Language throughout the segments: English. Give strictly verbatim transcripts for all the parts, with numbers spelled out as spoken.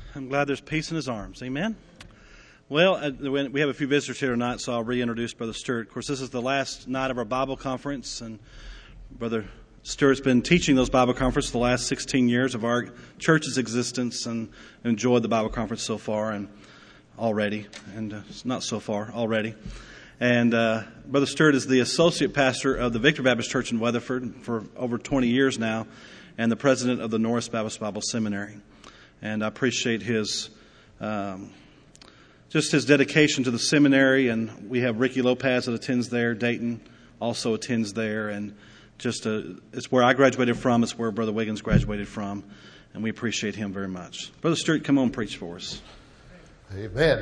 I'm glad there's peace in his arms. Amen? Well, uh, we have a few visitors here tonight, so I'll reintroduce Brother Stewart. Of course, this is the last night of our Bible conference, and Brother Stewart's been teaching those Bible conferences the last sixteen years of our church's existence, and enjoyed the Bible conference so far and already, and uh, not so far, already. And uh, Brother Stewart is the associate pastor of the Victory Baptist Church in Weatherford for over twenty years now, and the president of the Norris Baptist Bible Seminary. And I appreciate his, um, just his dedication to the seminary. And we have Ricky Lopez that attends there. Dayton also attends there. And just a, it's where I graduated from. It's where Brother Wiggins graduated from. And we appreciate him very much. Brother Stewart, come on and preach for us. Amen.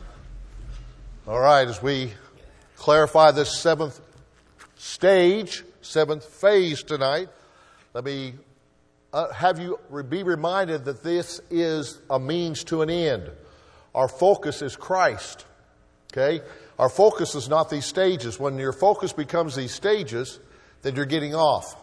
All right, as we clarify this seventh stage, seventh phase tonight, let me Uh, have you be reminded that this is a means to an end. Our focus is Christ. Okay? Our focus is not these stages. When your focus becomes these stages, then you're getting off.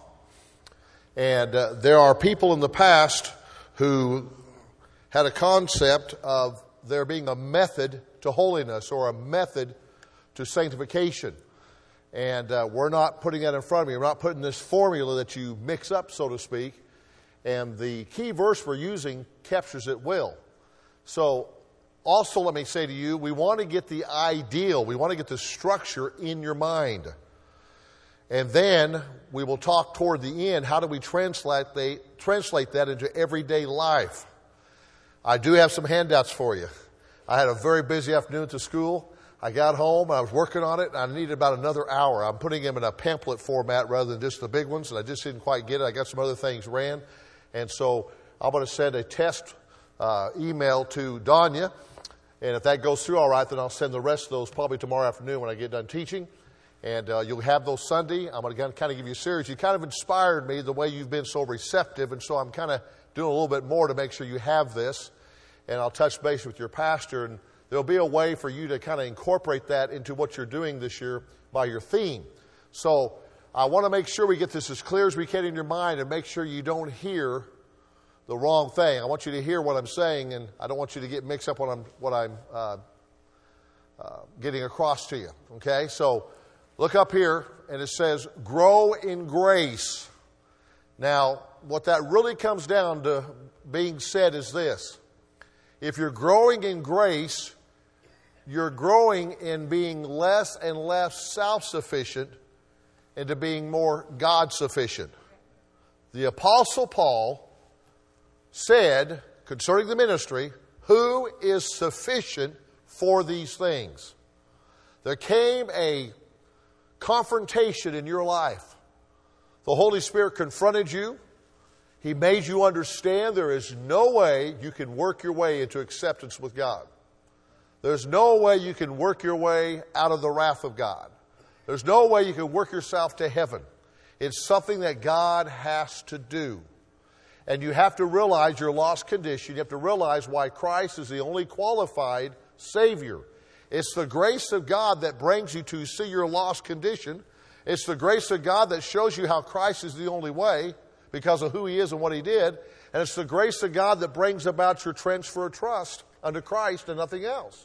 And uh, there are people in the past who had a concept of there being a method to holiness or a method to sanctification. And uh, we're not putting that in front of you. We're not putting this formula that you mix up, so to speak. And the key verse we're using captures it well. So also let me say to you, we want to get the ideal. We want to get the structure in your mind. And then we will talk toward the end, how do we translate, they, translate that into everyday life? I do have some handouts for you. I had a very busy afternoon at the school. I got home, I was working on it, and I needed about another hour. I'm putting them in a pamphlet format rather than just the big ones, and I just didn't quite get it. I got some other things ran. And so I'm going to send a test uh, email to Danya. And if that goes through all right, then I'll send the rest of those probably tomorrow afternoon when I get done teaching. And uh, you'll have those Sunday. I'm going to kind of give you a series. You kind of inspired me the way you've been so receptive. And so I'm kind of doing a little bit more to make sure you have this. And I'll touch base with your pastor. And there'll be a way for you to kind of incorporate that into what you're doing this year by your theme. So I want to make sure we get this as clear as we can in your mind and make sure you don't hear the wrong thing. I want you to hear what I'm saying, and I don't want you to get mixed up what I'm, what I'm uh, uh, getting across to you. Okay? So look up here, and it says, grow in grace. Now, what that really comes down to being said is this. If you're growing in grace, you're growing in being less and less self-sufficient into being more God-sufficient. The Apostle Paul said concerning the ministry, who is sufficient for these things? There came a confrontation in your life. The Holy Spirit confronted you. He made you understand there is no way you can work your way into acceptance with God. There's no way you can work your way out of the wrath of God. There's no way you can work yourself to heaven. It's something that God has to do. And you have to realize your lost condition. You have to realize why Christ is the only qualified Savior. It's the grace of God that brings you to see your lost condition. It's the grace of God that shows you how Christ is the only way because of who He is and what He did. And it's the grace of God that brings about your transfer of trust unto Christ and nothing else.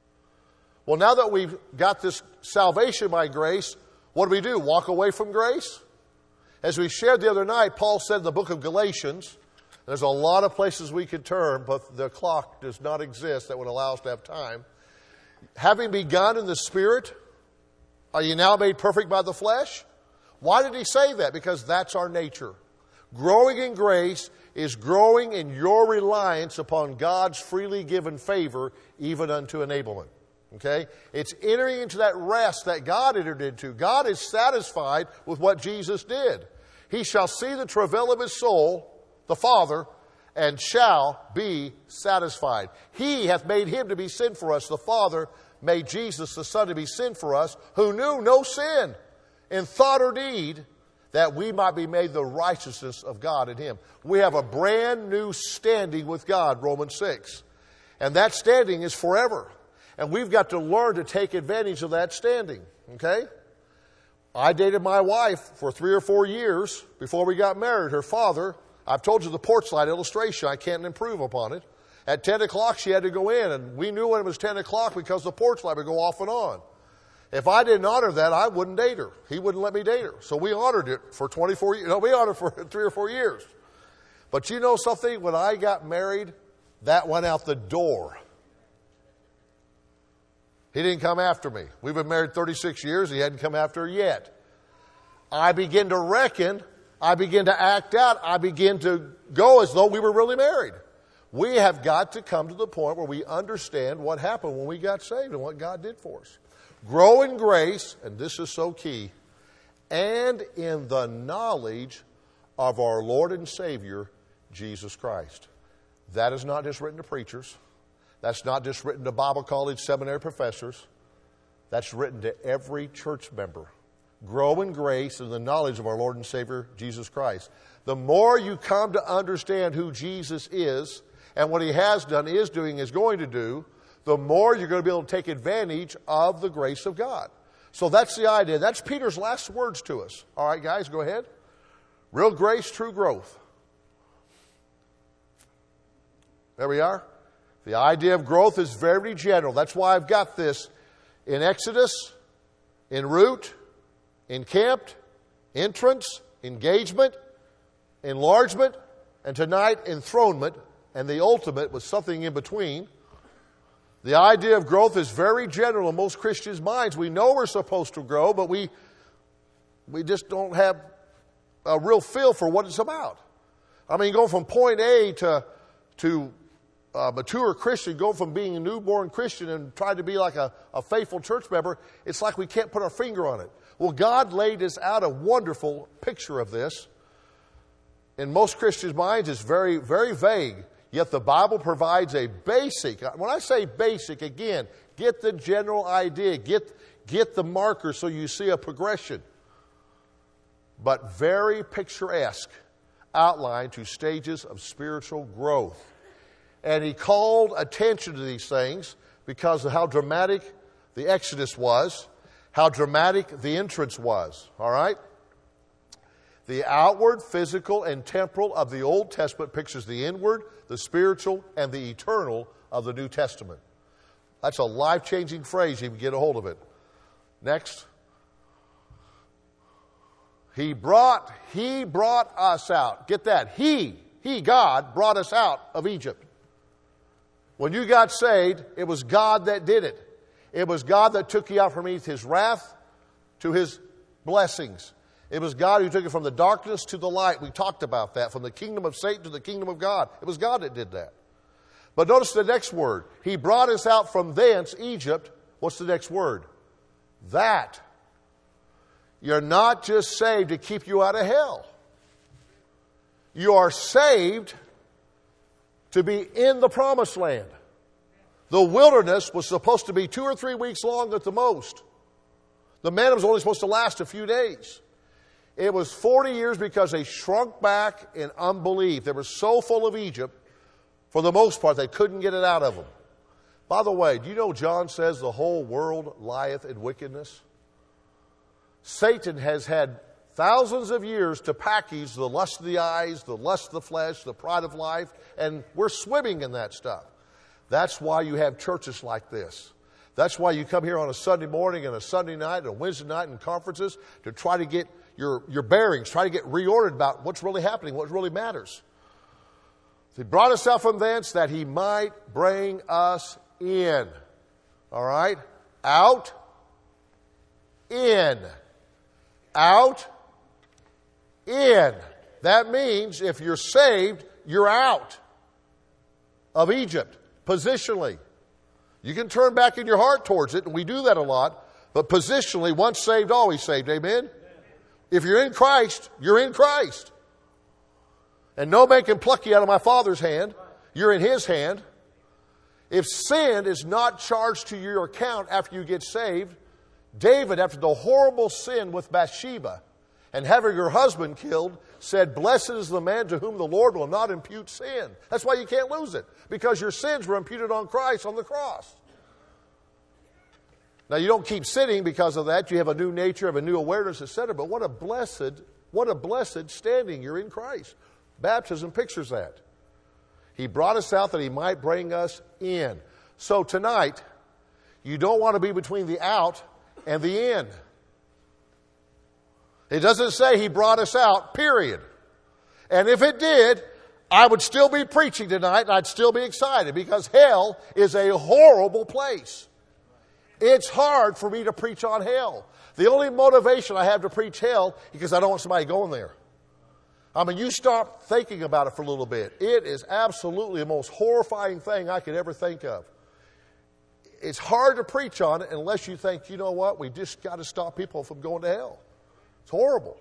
Well, now that we've got this salvation by grace, what do we do? Walk away from grace? As we shared the other night, Paul said in the book of Galatians, there's a lot of places we could turn, but the clock does not exist that would allow us to have time. Having begun in the Spirit, are you now made perfect by the flesh? Why did he say that? Because that's our nature. Growing in grace is growing in your reliance upon God's freely given favor, even unto enablement. Okay? It's entering into that rest that God entered into. God is satisfied with what Jesus did. He shall see the travail of His soul, the Father, and shall be satisfied. He hath made Him to be sin for us. The Father made Jesus, the Son, to be sin for us, who knew no sin in thought or deed, that we might be made the righteousness of God in Him. We have a brand new standing with God, Romans six. And that standing is forever. And we've got to learn to take advantage of that standing. Okay? I dated my wife for three or four years before we got married. Her father, I've told you the porch light illustration. I can't improve upon it. At ten o'clock, she had to go in, and we knew when it was ten o'clock because the porch light would go off and on. If I didn't honor that, I wouldn't date her. He wouldn't let me date her. So we honored it for twenty-four years. No, we honored it for three or four years. But you know something? When I got married, that went out the door. He didn't come after me. We've been married thirty-six years. He hadn't come after her yet. I begin to reckon, I begin to act out, I begin to go as though we were really married. We have got to come to the point where we understand what happened when we got saved and what God did for us. Grow in grace, and this is so key, and in the knowledge of our Lord and Savior, Jesus Christ. That is not just written to preachers. That's not just written to Bible college seminary professors. That's written to every church member. Grow in grace and the knowledge of our Lord and Savior, Jesus Christ. The more you come to understand who Jesus is and what He has done, is doing, is going to do, the more you're going to be able to take advantage of the grace of God. So that's the idea. That's Peter's last words to us. All right, guys, go ahead. Real grace, true growth. There we are. The idea of growth is very general. That's why I've got this in Exodus, in root, encamped, entrance, engagement, enlargement, and tonight enthronement, and the ultimate was something in between. The idea of growth is very general in most Christians' minds. We know we're supposed to grow, but we we just don't have a real feel for what it's about. I mean, going from point A to to a mature Christian, go from being a newborn Christian and try to be like a, a faithful church member, it's like we can't put our finger on it. Well, God laid us out a wonderful picture of this. In most Christians' minds, it's very, very vague. Yet the Bible provides a basic. When I say basic, again, get the general idea. Get, get the marker so you see a progression. But very picturesque outline to stages of spiritual growth. And he called attention to these things because of how dramatic the Exodus was, how dramatic the entrance was. All right? The outward, physical, and temporal of the Old Testament pictures the inward, the spiritual, and the eternal of the New Testament. That's a life-changing phrase if you get a hold of it. Next. He brought, he brought us out. Get that. He, he, God, brought us out of Egypt. When you got saved, it was God that did it. It was God that took you out from beneath His wrath to His blessings. It was God who took you from the darkness to the light. We talked about that. From the kingdom of Satan to the kingdom of God. It was God that did that. But notice the next word. He brought us out from thence, Egypt. What's the next word? That. You're not just saved to keep you out of hell. You are saved to be in the promised land. The wilderness was supposed to be two or three weeks long at the most. The manna was only supposed to last a few days. It was forty years because they shrunk back in unbelief. They were so full of Egypt, for the most part, they couldn't get it out of them. By the way, do you know John says the whole world lieth in wickedness? Satan has had thousands of years to package the lust of the eyes, the lust of the flesh, the pride of life, and we're swimming in that stuff. That's why you have churches like this. That's why you come here on a Sunday morning and a Sunday night and a Wednesday night in conferences to try to get your, your bearings, try to get reordered about what's really happening, what really matters. He brought us out from thence that He might bring us in. All right? Out, in. Out, in. That means if you're saved, you're out of Egypt, positionally. You can turn back in your heart towards it, and we do that a lot. But positionally, once saved, always saved. Amen? If you're in Christ, you're in Christ. And no man can pluck you out of my Father's hand. You're in His hand. If sin is not charged to your account after you get saved, David, after the horrible sin with Bathsheba and having her husband killed, said, "Blessed is the man to whom the Lord will not impute sin." That's why you can't lose it, because your sins were imputed on Christ on the cross. Now, you don't keep sinning because of that. You have a new nature, have a new awareness, et cetera. But what a blessed, what a blessed standing you're in Christ. Baptism pictures that. He brought us out that he might bring us in. So tonight, you don't want to be between the out and the in. It doesn't say he brought us out, period. And if it did, I would still be preaching tonight and I'd still be excited because hell is a horrible place. It's hard for me to preach on hell. The only motivation I have to preach hell is because I don't want somebody going there. I mean, you start thinking about it for a little bit. It is absolutely the most horrifying thing I could ever think of. It's hard to preach on it unless you think, you know what, we just got to stop people from going to hell. It's horrible.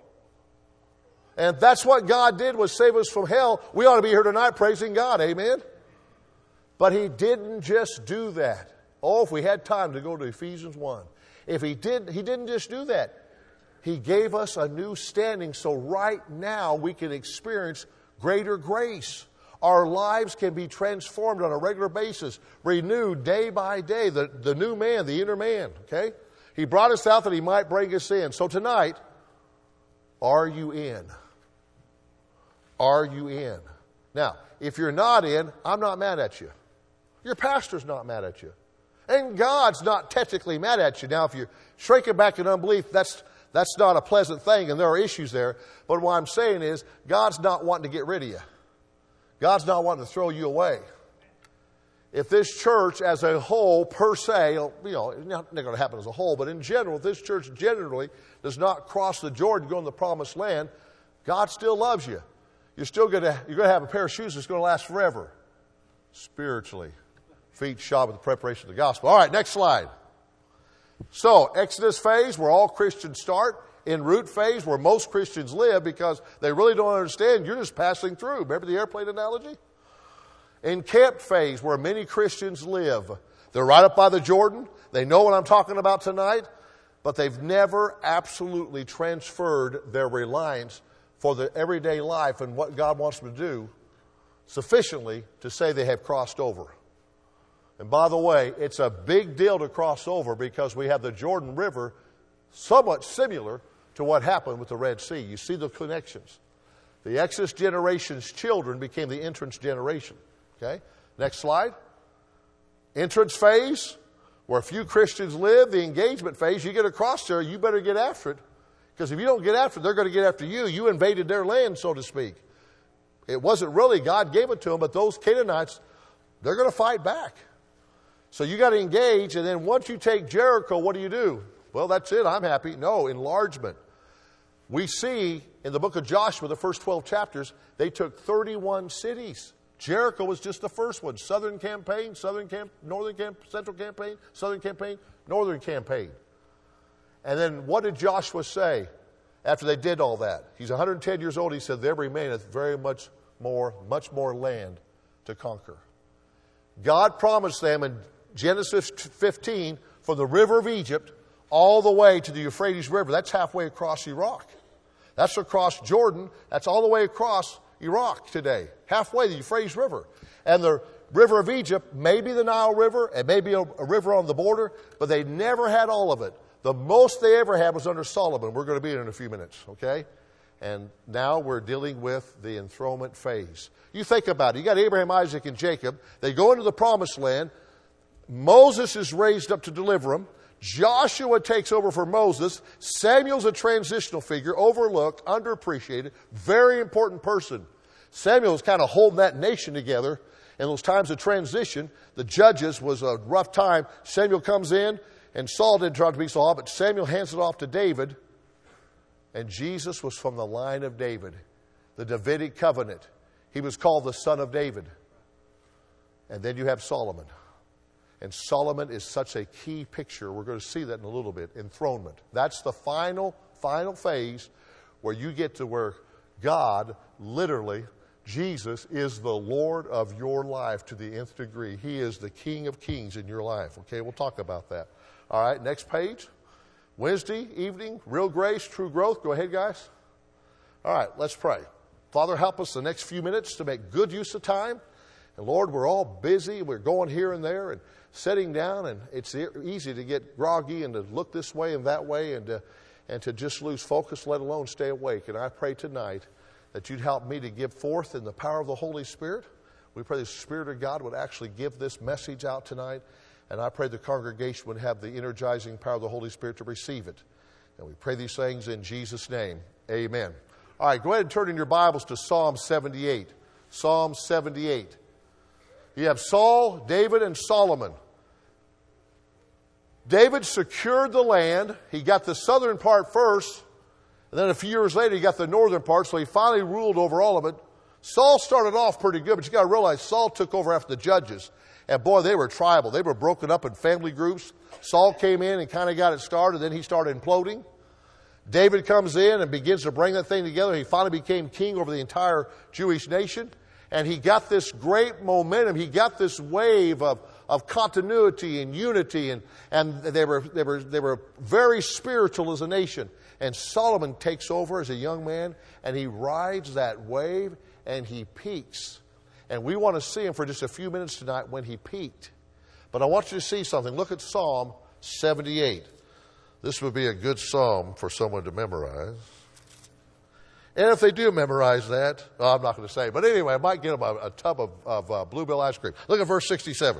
And that's what God did, was save us from hell. We ought to be here tonight praising God. Amen? But he didn't just do that. Oh, if we had time to go to Ephesians one. If he did, he didn't just do that. He gave us a new standing so right now we can experience greater grace. Our lives can be transformed on a regular basis, renewed day by day. The, the new man, the inner man, okay? He brought us out that he might bring us in. So tonight, are you in? Are you in? Now, if you're not in, I'm not mad at you. Your pastor's not mad at you. And God's not technically mad at you. Now, if you're shrinking back in unbelief, that's that's not a pleasant thing, and there are issues there. But what I'm saying is, God's not wanting to get rid of you. God's not wanting to throw you away. If this church as a whole, per se, you know, it's not going to happen as a whole, but in general, if this church generally does not cross the Jordan, go in the promised land, God still loves you. You're still going to, you're going to have a pair of shoes that's going to last forever. Spiritually. Feet shod with the preparation of the gospel. All right, next slide. So, Exodus phase, where all Christians start. En route phase, where most Christians live because they really don't understand. You're just passing through. Remember the airplane analogy? Encamped phase, where many Christians live. They're right up by the Jordan. They know what I'm talking about tonight. But they've never absolutely transferred their reliance for the everyday life and what God wants them to do sufficiently to say they have crossed over. And by the way, it's a big deal to cross over because we have the Jordan River somewhat similar to what happened with the Red Sea. You see the connections. The Exodus generation's children became the entrance generation. Okay? Next slide. Entrance phase, where a few Christians live. The engagement phase, you get across there, you better get after it. Because if you don't get after it, they're going to get after you. You invaded their land, so to speak. It wasn't really God gave it to them, but those Canaanites, they're going to fight back. So you got to engage, and then once you take Jericho, what do you do? Well, that's it, I'm happy. No, enlargement. We see in the book of Joshua, the first twelve chapters, they took thirty-one cities. Jericho was just the first one. Southern campaign, southern camp, northern camp, central campaign, southern campaign, northern campaign. And then what did Joshua say after they did all that? He's one hundred ten years old. He said, there remaineth very much more, much more land to conquer. God promised them in Genesis fifteen, from the river of Egypt all the way to the Euphrates River. That's halfway across Iraq. That's across Jordan. That's all the way across Iraq today. Halfway, the Euphrates River. And the river of Egypt may be the Nile River, and maybe a, a river on the border, but they never had all of it. The most they ever had was under Solomon. We're going to be in in a few minutes, okay? And now we're dealing with the enthronement phase. You think about it. You got Abraham, Isaac, and Jacob. They go into the promised land. Moses is raised up to deliver them. Joshua takes over for Moses. Samuel's a transitional figure, overlooked, underappreciated, very important person. Samuel's kind of holding that nation together in those times of transition. The judges was a rough time. Samuel comes in, and Saul didn't try to be Saul, but Samuel hands it off to David. And Jesus was from the line of David, the Davidic covenant. He was called the son of David. And then you have Solomon. And Solomon is such a key picture. We're going to see that in a little bit. Enthronement. That's the final, final phase where you get to where God, literally, Jesus is the Lord of your life to the nth degree. He is the King of Kings in your life. Okay, we'll talk about that. All right, next page. Wednesday evening, real grace, true growth. Go ahead, guys. All right, let's pray. Father, help us the next few minutes to make good use of time. And Lord, we're all busy. We're going here and there and sitting down, and it's easy to get groggy and to look this way and that way and to, and to just lose focus, let alone stay awake. And I pray tonight that you'd help me to give forth in the power of the Holy Spirit We pray the Spirit of God would actually give this message out tonight. And I pray the congregation would have the energizing power of the Holy Spirit to receive it. And we pray these things in Jesus' name. Amen. All right, go ahead and turn in your Bibles to Psalm seventy-eight. Psalm seventy-eight. You have Saul, David, and Solomon. David secured the land. He got the southern part first. And then a few years later, he got the northern part. So he finally ruled over all of it. Saul started off pretty good, but you got to realize Saul took over after the judges. And boy, they were tribal. They were broken up in family groups. Saul came in and kind of got it started. Then he started imploding. David comes in and begins to bring that thing together. He finally became king over the entire Jewish nation. And he got this great momentum. He got this wave of, of continuity and unity. And, and they were, they were, they were very spiritual as a nation. And Solomon takes over as a young man, and he rides that wave, and he peaks. And we want to see him for just a few minutes tonight when he peaked. But I want you to see something. Look at Psalm seventy-eight. This would be a good psalm for someone to memorize. And if they do memorize that, oh, I'm not going to say. But anyway, I might get them a, a tub of, of uh, Bluebell ice cream. Look at verse sixty-seven.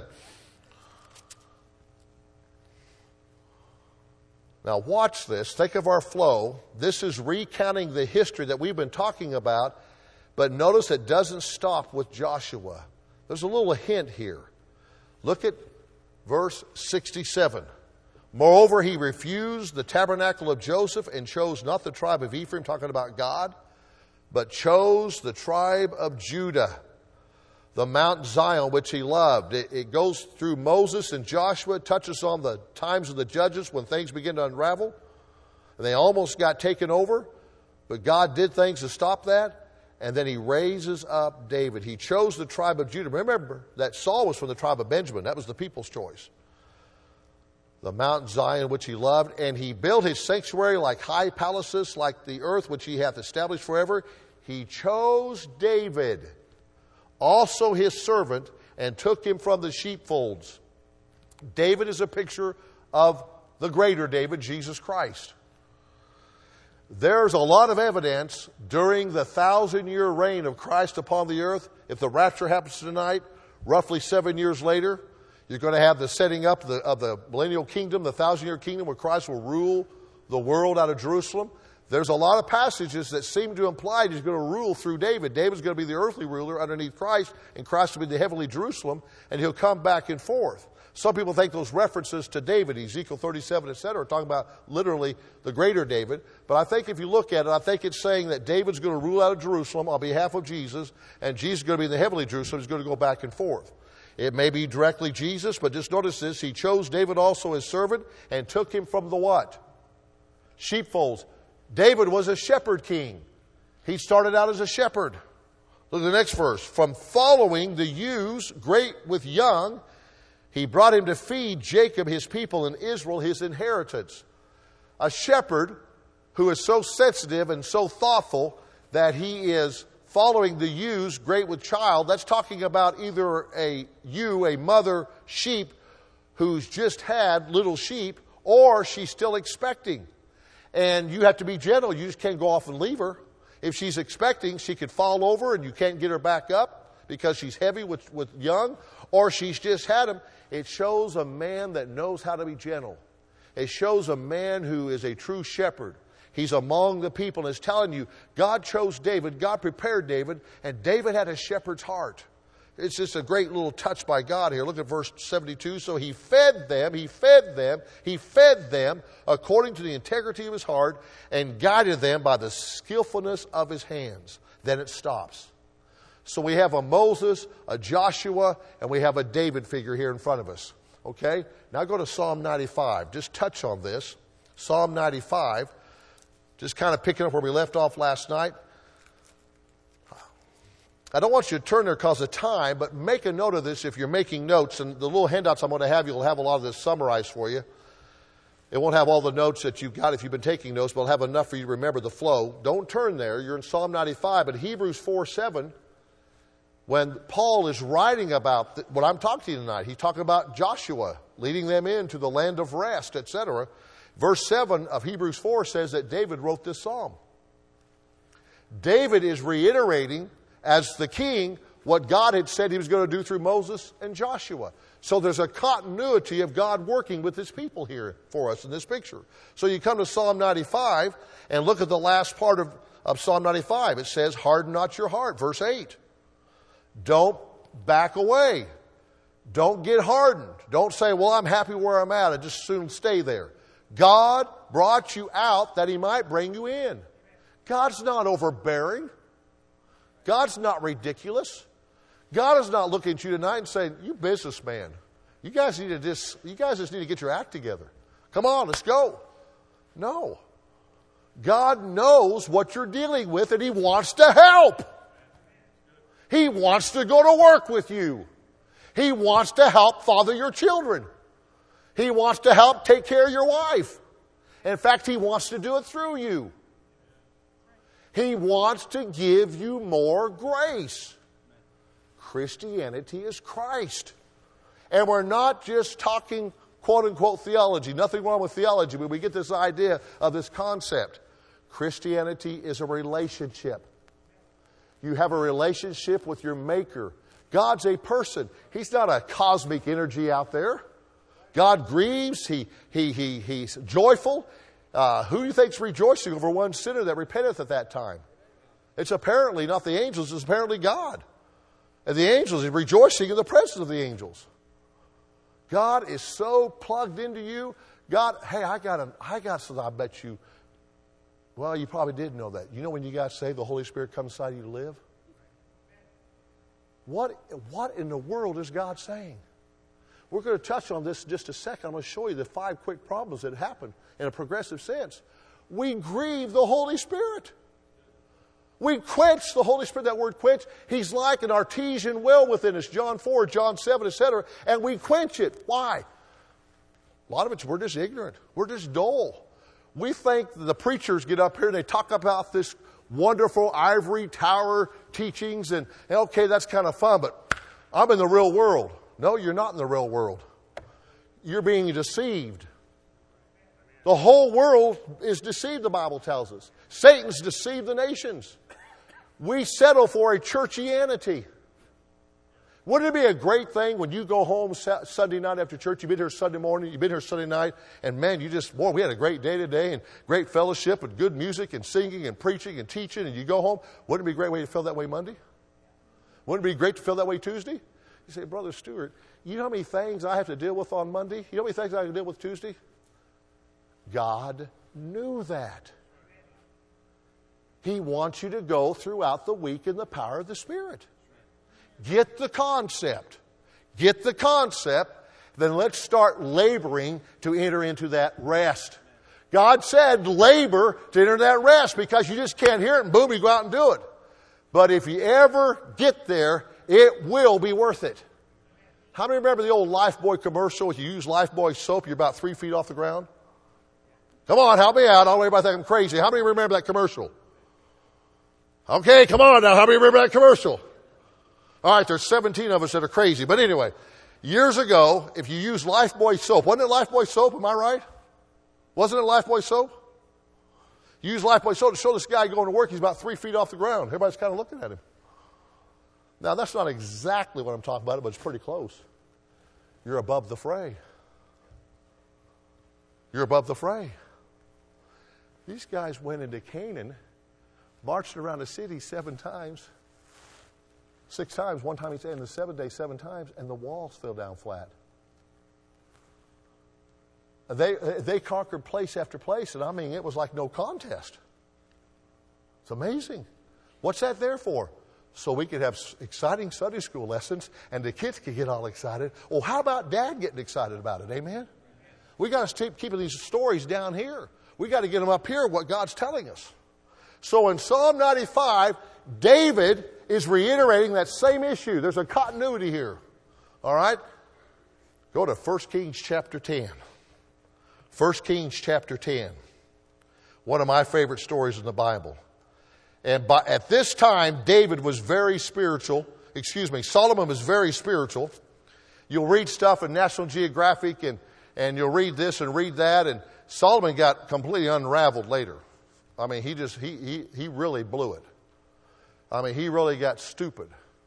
Now watch this. Think of our flow. This is recounting the history that we've been talking about. But notice it doesn't stop with Joshua. There's a little hint here. Look at verse sixty-seven. Moreover, he refused the tabernacle of Joseph and chose not the tribe of Ephraim, talking about God, but chose the tribe of Judah, the Mount Zion, which he loved. It, it goes through Moses and Joshua, touches on the times of the judges when things begin to unravel. And they almost got taken over, but God did things to stop that. And then he raises up David. He chose the tribe of Judah. Remember that Saul was from the tribe of Benjamin. That was the people's choice. The Mount Zion which he loved. And he built his sanctuary like high palaces, like the earth which he hath established forever. He chose David, also his servant, and took him from the sheepfolds. David is a picture of the greater David, Jesus Christ. There's a lot of evidence during the thousand-year reign of Christ upon the earth. If the rapture happens tonight, roughly seven years later, you're going to have the setting up of the, of the millennial kingdom, the thousand-year kingdom where Christ will rule the world out of Jerusalem. There's a lot of passages that seem to imply he's going to rule through David. David's going to be the earthly ruler underneath Christ, and Christ will be the heavenly Jerusalem, and he'll come back and forth. Some people think those references to David, Ezekiel thirty-seven, et cetera, are talking about literally the greater David. But I think if you look at it, I think it's saying that David's going to rule out of Jerusalem on behalf of Jesus, and Jesus is going to be in the heavenly Jerusalem. He's going to go back and forth. It may be directly Jesus, but just notice this. He chose David also his servant and took him from the what? Sheepfolds. David was a shepherd king. He started out as a shepherd. Look at the next verse. From following the ewes, great with young, he brought him to feed Jacob his people and Israel his inheritance. A shepherd who is so sensitive and so thoughtful that he is following the ewes, great with child. That's talking about either a ewe, a mother sheep, who's just had little sheep, or she's still expecting. And you have to be gentle. You just can't go off and leave her. If she's expecting, she could fall over and you can't get her back up because she's heavy with, with young, or she's just had them. It shows a man that knows how to be gentle. It shows a man who is a true shepherd. He's among the people and is telling you, God chose David, God prepared David, and David had a shepherd's heart. It's just a great little touch by God here. Look at verse seventy-two. So he fed them, he fed them, he fed them according to the integrity of his heart and guided them by the skillfulness of his hands. Then it stops. So we have a Moses, a Joshua, and we have a David figure here in front of us. Okay? Now go to Psalm ninety-five. Just touch on this. Psalm ninety-five. Just kind of picking up where we left off last night. I don't want you to turn there because of time, but make a note of this if you're making notes. And the little handouts I'm going to have you will have a lot of this summarized for you. It won't have all the notes that you've got if you've been taking notes, but it'll have enough for you to remember the flow. Don't turn there. You're in Psalm ninety-five, but Hebrews four seven, when Paul is writing about th- what I'm talking to you tonight, he's talking about Joshua leading them into the land of rest, et cetera. Verse seven of Hebrews four says that David wrote this psalm. David is reiterating, as the king, what God had said he was going to do through Moses and Joshua. So there's a continuity of God working with his people here for us in this picture. So you come to Psalm ninety-five and look at the last part of, of Psalm ninety-five. It says, harden not your heart, verse eight. Don't back away. Don't get hardened. Don't say, well, I'm happy where I'm at. I just soon stay there. God brought you out that he might bring you in. God's not overbearing. God's not ridiculous. God is not looking at you tonight and saying, you businessman, you guys need to just, you guys just need to get your act together. Come on, let's go. No. God knows what you're dealing with and he wants to help. He wants to go to work with you. He wants to help father your children. He wants to help take care of your wife. In fact, he wants to do it through you. He wants to give you more grace. Christianity is Christ. And we're not just talking quote-unquote theology. Nothing wrong with theology, but we get this idea of this concept. Christianity is a relationship. You have a relationship with your Maker. God's a person. He's not a cosmic energy out there. God grieves. He, he, he, he's joyful. Uh, who do you think's rejoicing over one sinner that repenteth at that time? It's apparently not the angels. It's apparently God. And the angels is rejoicing in the presence of the angels. God is so plugged into you. God, hey, I got a, I got something I bet you. Well, you probably did know that. You know when you got saved, the Holy Spirit comes inside you to live? What, what in the world is God saying? We're going to touch on this in just a second. I'm going to show you the five quick problems that happen in a progressive sense. We grieve the Holy Spirit. We quench the Holy Spirit. That word quench, he's like an artesian well within us. John four, John seven, et cetera. And we quench it. Why? A lot of it's we're just ignorant. We're just dull. We think the preachers get up here and they talk about this wonderful ivory tower teachings. And, okay, that's kind of fun, but I'm in the real world. No, you're not in the real world. You're being deceived. The whole world is deceived, the Bible tells us. Satan's deceived the nations. We settle for a churchianity. Wouldn't it be a great thing when you go home Sunday night after church, you've been here Sunday morning, you've been here Sunday night, and man, you just, boy, we had a great day today, and great fellowship, and good music, and singing, and preaching, and teaching, and you go home. Wouldn't it be a great way to feel that way Monday? Wouldn't it be great to feel that way Tuesday? You say, Brother Stewart, you know how many things I have to deal with on Monday? You know how many things I have to deal with Tuesday? God knew that. He wants you to go throughout the week in the power of the Spirit. Get the concept. Get the concept. Then let's start laboring to enter into that rest. God said labor to enter that rest because you just can't hear it and boom, you go out and do it. But if you ever get there, it will be worth it. How many remember the old Lifebuoy commercial? If you use Lifebuoy soap, you're about three feet off the ground. Come on, help me out. I don't worry about that. I'm crazy. How many remember that commercial? Okay, come on now. How many remember that commercial? All right, there's seventeen of us that are crazy. But anyway, years ago, if you use Lifebuoy soap, wasn't it Lifebuoy soap? Am I right? Wasn't it Lifebuoy soap? You use Lifebuoy soap to show this guy going to work. He's about three feet off the ground. Everybody's kind of looking at him. Now, that's not exactly what I'm talking about, but it's pretty close. You're above the fray. You're above the fray. These guys went into Canaan, marched around the city seven times, six times. One time he said in the seventh day, seven times, and the walls fell down flat. They, they conquered place after place, and I mean, it was like no contest. It's amazing. What's that there for? So we could have exciting Sunday school lessons, and the kids could get all excited. Well, how about Dad getting excited about it? Amen? We got to keep keeping these stories down here. We got to get them up here, what God's telling us. So in Psalm ninety-five, David is reiterating that same issue. There's a continuity here. All right? Go to First Kings chapter ten. First Kings chapter ten. One of my favorite stories in the Bible. And by, at this time, David was very spiritual. Excuse me, Solomon was very spiritual. You'll read stuff in National Geographic and, and you'll read this and read that. And Solomon got completely unraveled later. I mean, he just, he, he, he really blew it. I mean, he really got stupid.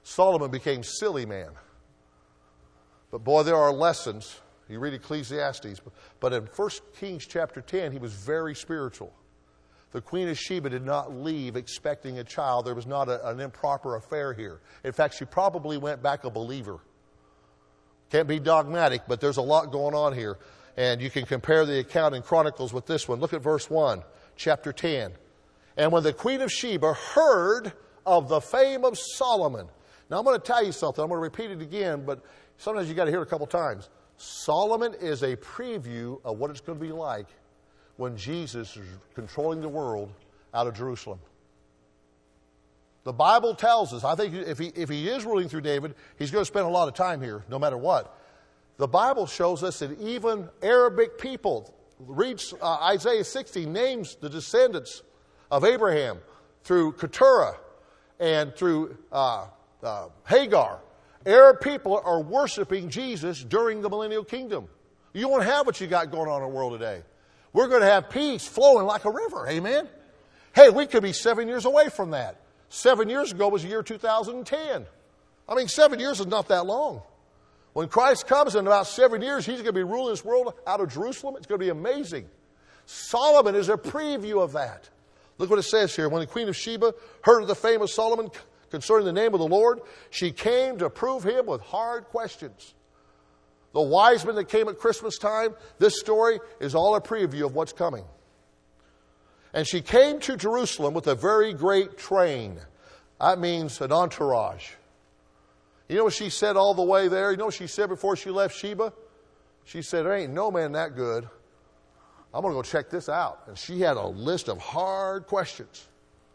Solomon became silly man. But boy, there are lessons. You read Ecclesiastes. But in First Kings chapter ten, he was very spiritual. The Queen of Sheba did not leave expecting a child. There was not a, an improper affair here. In fact, she probably went back a believer. Can't be dogmatic, but there's a lot going on here. And you can compare the account in Chronicles with this one. Look at verse one, chapter ten. And when the Queen of Sheba heard of the fame of Solomon. Now I'm going to tell you something. I'm going to repeat it again, but sometimes you got to hear it a couple times. Solomon is a preview of what it's going to be like when Jesus is controlling the world out of Jerusalem. The Bible tells us, I think if he, if he is ruling through David, he's going to spend a lot of time here, no matter what. The Bible shows us that even Arabic people, reads uh, Isaiah sixty, names the descendants of Abraham through Keturah and through uh, uh, Hagar. Arab people are worshiping Jesus during the millennial kingdom. You won't have what you got going on in the world today. We're going to have peace flowing like a river. Amen? Hey, we could be seven years away from that. Seven years ago was the year two thousand ten. I mean, seven years is not that long. When Christ comes in about seven years, he's going to be ruling this world out of Jerusalem. It's going to be amazing. Solomon is a preview of that. Look what it says here. When the Queen of Sheba heard of the fame of Solomon concerning the name of the Lord, she came to prove him with hard questions. The wise men that came at Christmas time, this story is all a preview of what's coming. And she came to Jerusalem with a very great train. That means an entourage. You know what she said all the way there? You know what she said before she left Sheba? She said, there ain't no man that good. I'm going to go check this out. And she had a list of hard questions.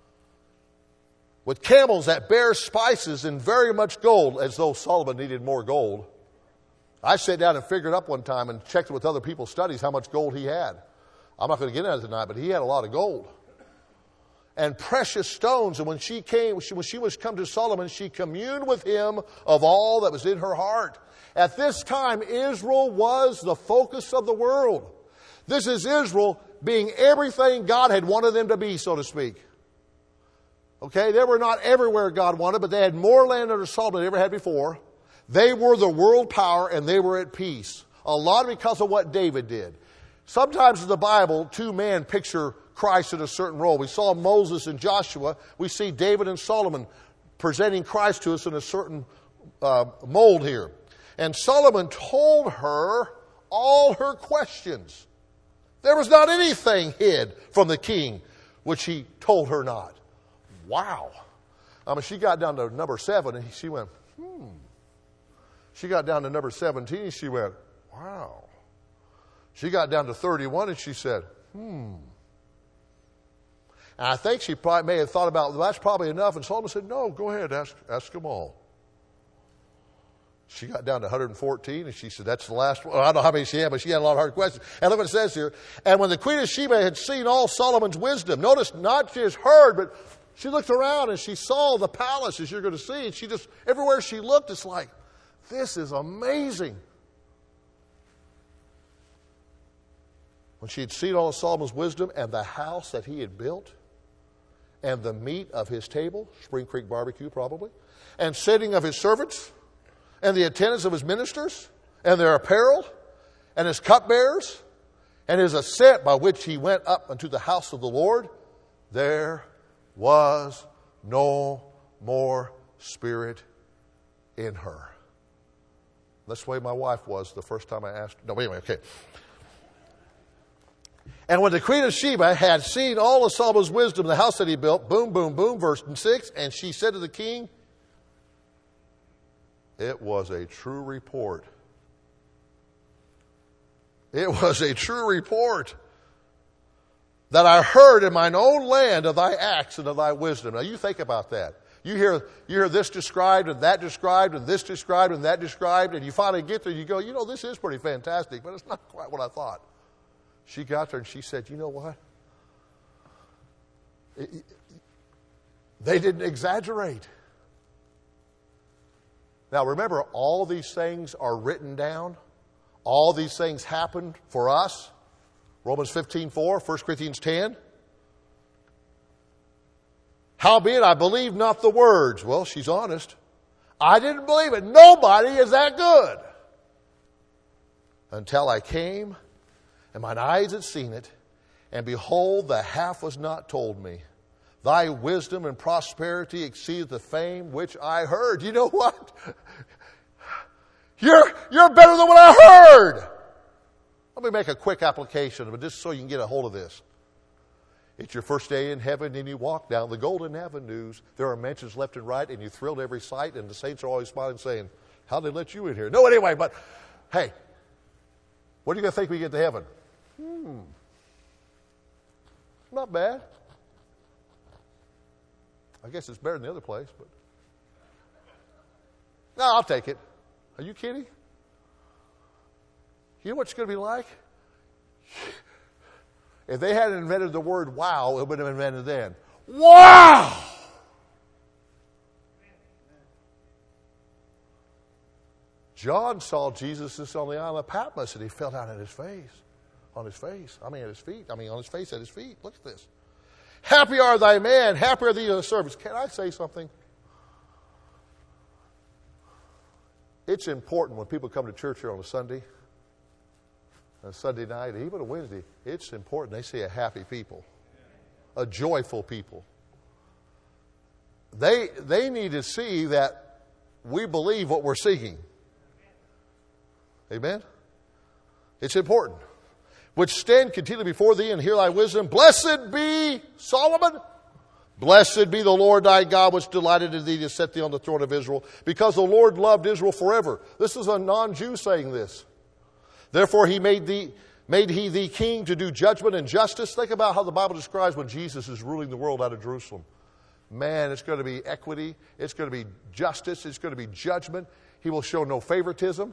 With camels that bear spices and very much gold, as though Solomon needed more gold. I sat down and figured up one time and checked with other people's studies how much gold he had. I'm not going to get into it tonight, but he had a lot of gold. And precious stones. And when she came, when she was come to Solomon, she communed with him of all that was in her heart. At this time, Israel was the focus of the world. This is Israel being everything God had wanted them to be, so to speak. Okay, they were not everywhere God wanted, but they had more land under Solomon than they ever had before. They were the world power, and they were at peace. A lot because of what David did. Sometimes in the Bible, two men picture Christ in a certain role. We saw Moses and Joshua. We see David and Solomon presenting Christ to us in a certain uh, mold here. And Solomon told her all her questions. There was not anything hid from the king which he told her not. Wow. I mean, she got down to number seven and she went, hmm. She got down to number seventeen and she went, wow. She got down to thirty-one and she said, hmm. And I think she probably may have thought about, well, that's probably enough. And Solomon said, no, go ahead, ask, ask them all. She got down to one hundred fourteen and she said, that's the last one. Well, I don't know how many she had, but she had a lot of hard questions. And look what it says here. And when the Queen of Sheba had seen all Solomon's wisdom, notice not just heard, but she looked around and she saw the palace, as you're going to see. And she just, everywhere she looked, it's like, this is amazing. When she had seen all of Solomon's wisdom and the house that he had built, and the meat of his table, Spring Creek barbecue probably, and sitting of his servants, and the attendance of his ministers, and their apparel, and his cupbearers, and his ascent by which he went up unto the house of the Lord, there was no more spirit in her. That's the way my wife was the first time I asked. No, anyway, okay. And when the Queen of Sheba had seen all of Solomon's wisdom in the house that he built, boom, boom, boom, verse six, and she said to the king, it was a true report. It was a true report that I heard in mine own land of thy acts and of thy wisdom. Now you think about that. You hear, you hear this described and that described and this described and that described, and you finally get there and you go, you know, this is pretty fantastic, but it's not quite what I thought. She got there and she said, you know what? It, it, they didn't exaggerate. Now remember, all these things are written down. All these things happened for us. Romans fifteen four, First Corinthians ten. Howbeit I believe not the words. Well, she's honest. I didn't believe it. Nobody is that good. Until I came, and mine eyes had seen it, and behold, the half was not told me. Thy wisdom and prosperity exceed the fame which I heard. You know what? You're, you're better than what I heard. Let me make a quick application, but just so you can get a hold of this. It's your first day in heaven, and you walk down the golden avenues. There are mentions left and right, and you thrilled every sight, and the saints are always smiling, saying, how'd they let you in here? No, anyway, but hey, what are you going to think when you get to heaven? Hmm. Not bad. I guess it's better than the other place, but no, I'll take it. Are you kidding? You know what it's going to be like? If they hadn't invented the word wow, it would have been invented then. Wow! John saw Jesus on the island of Patmos, and he fell down at his face. On his face. I mean, at his feet. I mean, on his face, at his feet. Look at this. Happy are thy man, happy are the servants. Can I say something? It's important when people come to church here on a Sunday, a Sunday night, even a Wednesday, it's important they see a happy people, a joyful people. They, they need to see that we believe what we're seeking. Amen? It's important. Which stand continually before thee and hear thy wisdom. Blessed be Solomon. Blessed be the Lord thy God, which delighted in thee to set thee on the throne of Israel, because the Lord loved Israel forever. This is a non-Jew saying this. Therefore he made thee, made he thee king to do judgment and justice. Think about how the Bible describes when Jesus is ruling the world out of Jerusalem. Man, it's going to be equity. It's going to be justice. It's going to be judgment. He will show no favoritism.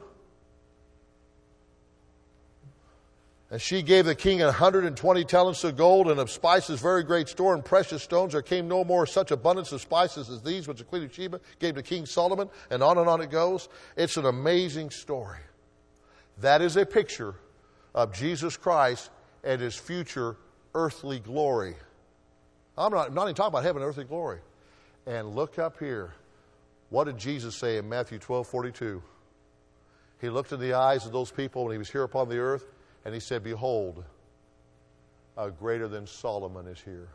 And she gave the king a hundred and twenty talents of gold, and of spices very great store, and precious stones. There came no more such abundance of spices as these, which the queen of Sheba gave to King Solomon, and on and on it goes. It's an amazing story. That is a picture of Jesus Christ and his future earthly glory. I'm not, I'm not even talking about heaven and earthly glory. And look up here. What did Jesus say in Matthew twelve forty-two? He looked in the eyes of those people when he was here upon the earth, and he said, behold, a greater than Solomon is here.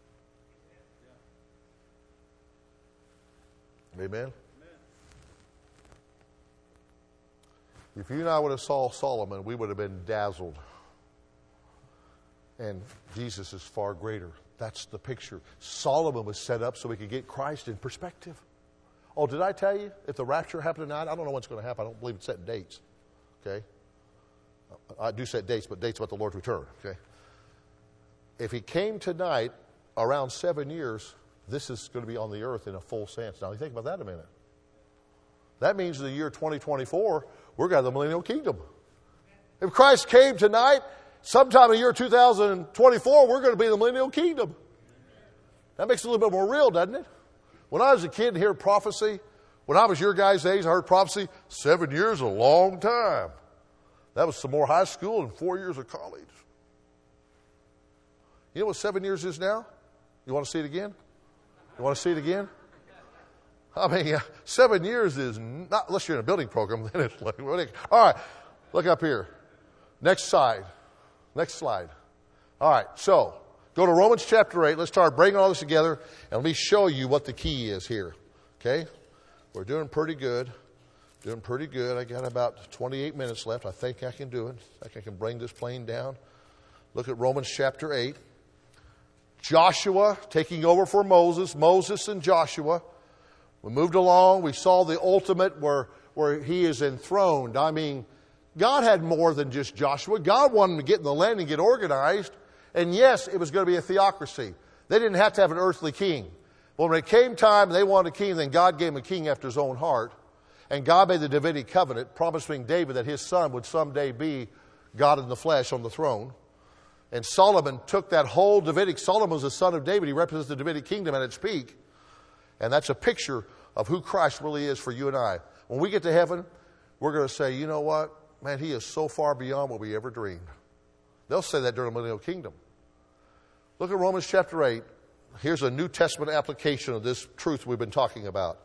Amen? Amen? If you and I would have saw Solomon, we would have been dazzled. And Jesus is far greater. That's the picture. Solomon was set up so we could get Christ in perspective. Oh, did I tell you? If the rapture happened tonight, I don't know what's going to happen. I don't believe it's set dates. Okay? I do set dates, but dates about the Lord's return. Okay? If he came tonight, around seven years, this is going to be on the earth in a full sense. Now, you think about that a minute. That means in the year twenty twenty-four, we're going to have the millennial kingdom. If Christ came tonight, sometime in the year two thousand twenty-four, we're going to be in the millennial kingdom. That makes it a little bit more real, doesn't it? When I was a kid and heard prophecy, when I was your guys' age, I heard prophecy, seven years is a long time. That was some more high school and four years of college. You know what seven years is now? You want to see it again? You want to see it again? I mean, seven years is not, unless you're in a building program, then it's like, all right, look up here. Next slide. Next slide. All right, so go to Romans chapter eight. Let's start bringing all this together, and let me show you what the key is here. Okay? We're doing pretty good. Doing pretty good. I got about twenty-eight minutes left. I think I can do it. I think I can bring this plane down. Look at Romans chapter eight. Joshua taking over for Moses. Moses and Joshua. We moved along. We saw the ultimate where, where he is enthroned. I mean, God had more than just Joshua. God wanted him to get in the land and get organized. And yes, it was going to be a theocracy. They didn't have to have an earthly king. But when it came time they wanted a king, then God gave him a king after his own heart. And God made the Davidic covenant, promising David that his son would someday be God in the flesh on the throne. And Solomon took that whole Davidic, Solomon was the son of David. He represents the Davidic kingdom at its peak. And that's a picture of who Christ really is for you and I. When we get to heaven, we're going to say, you know what? Man, he is so far beyond what we ever dreamed. They'll say that during the millennial kingdom. Look at Romans chapter eight. Here's a New Testament application of this truth we've been talking about.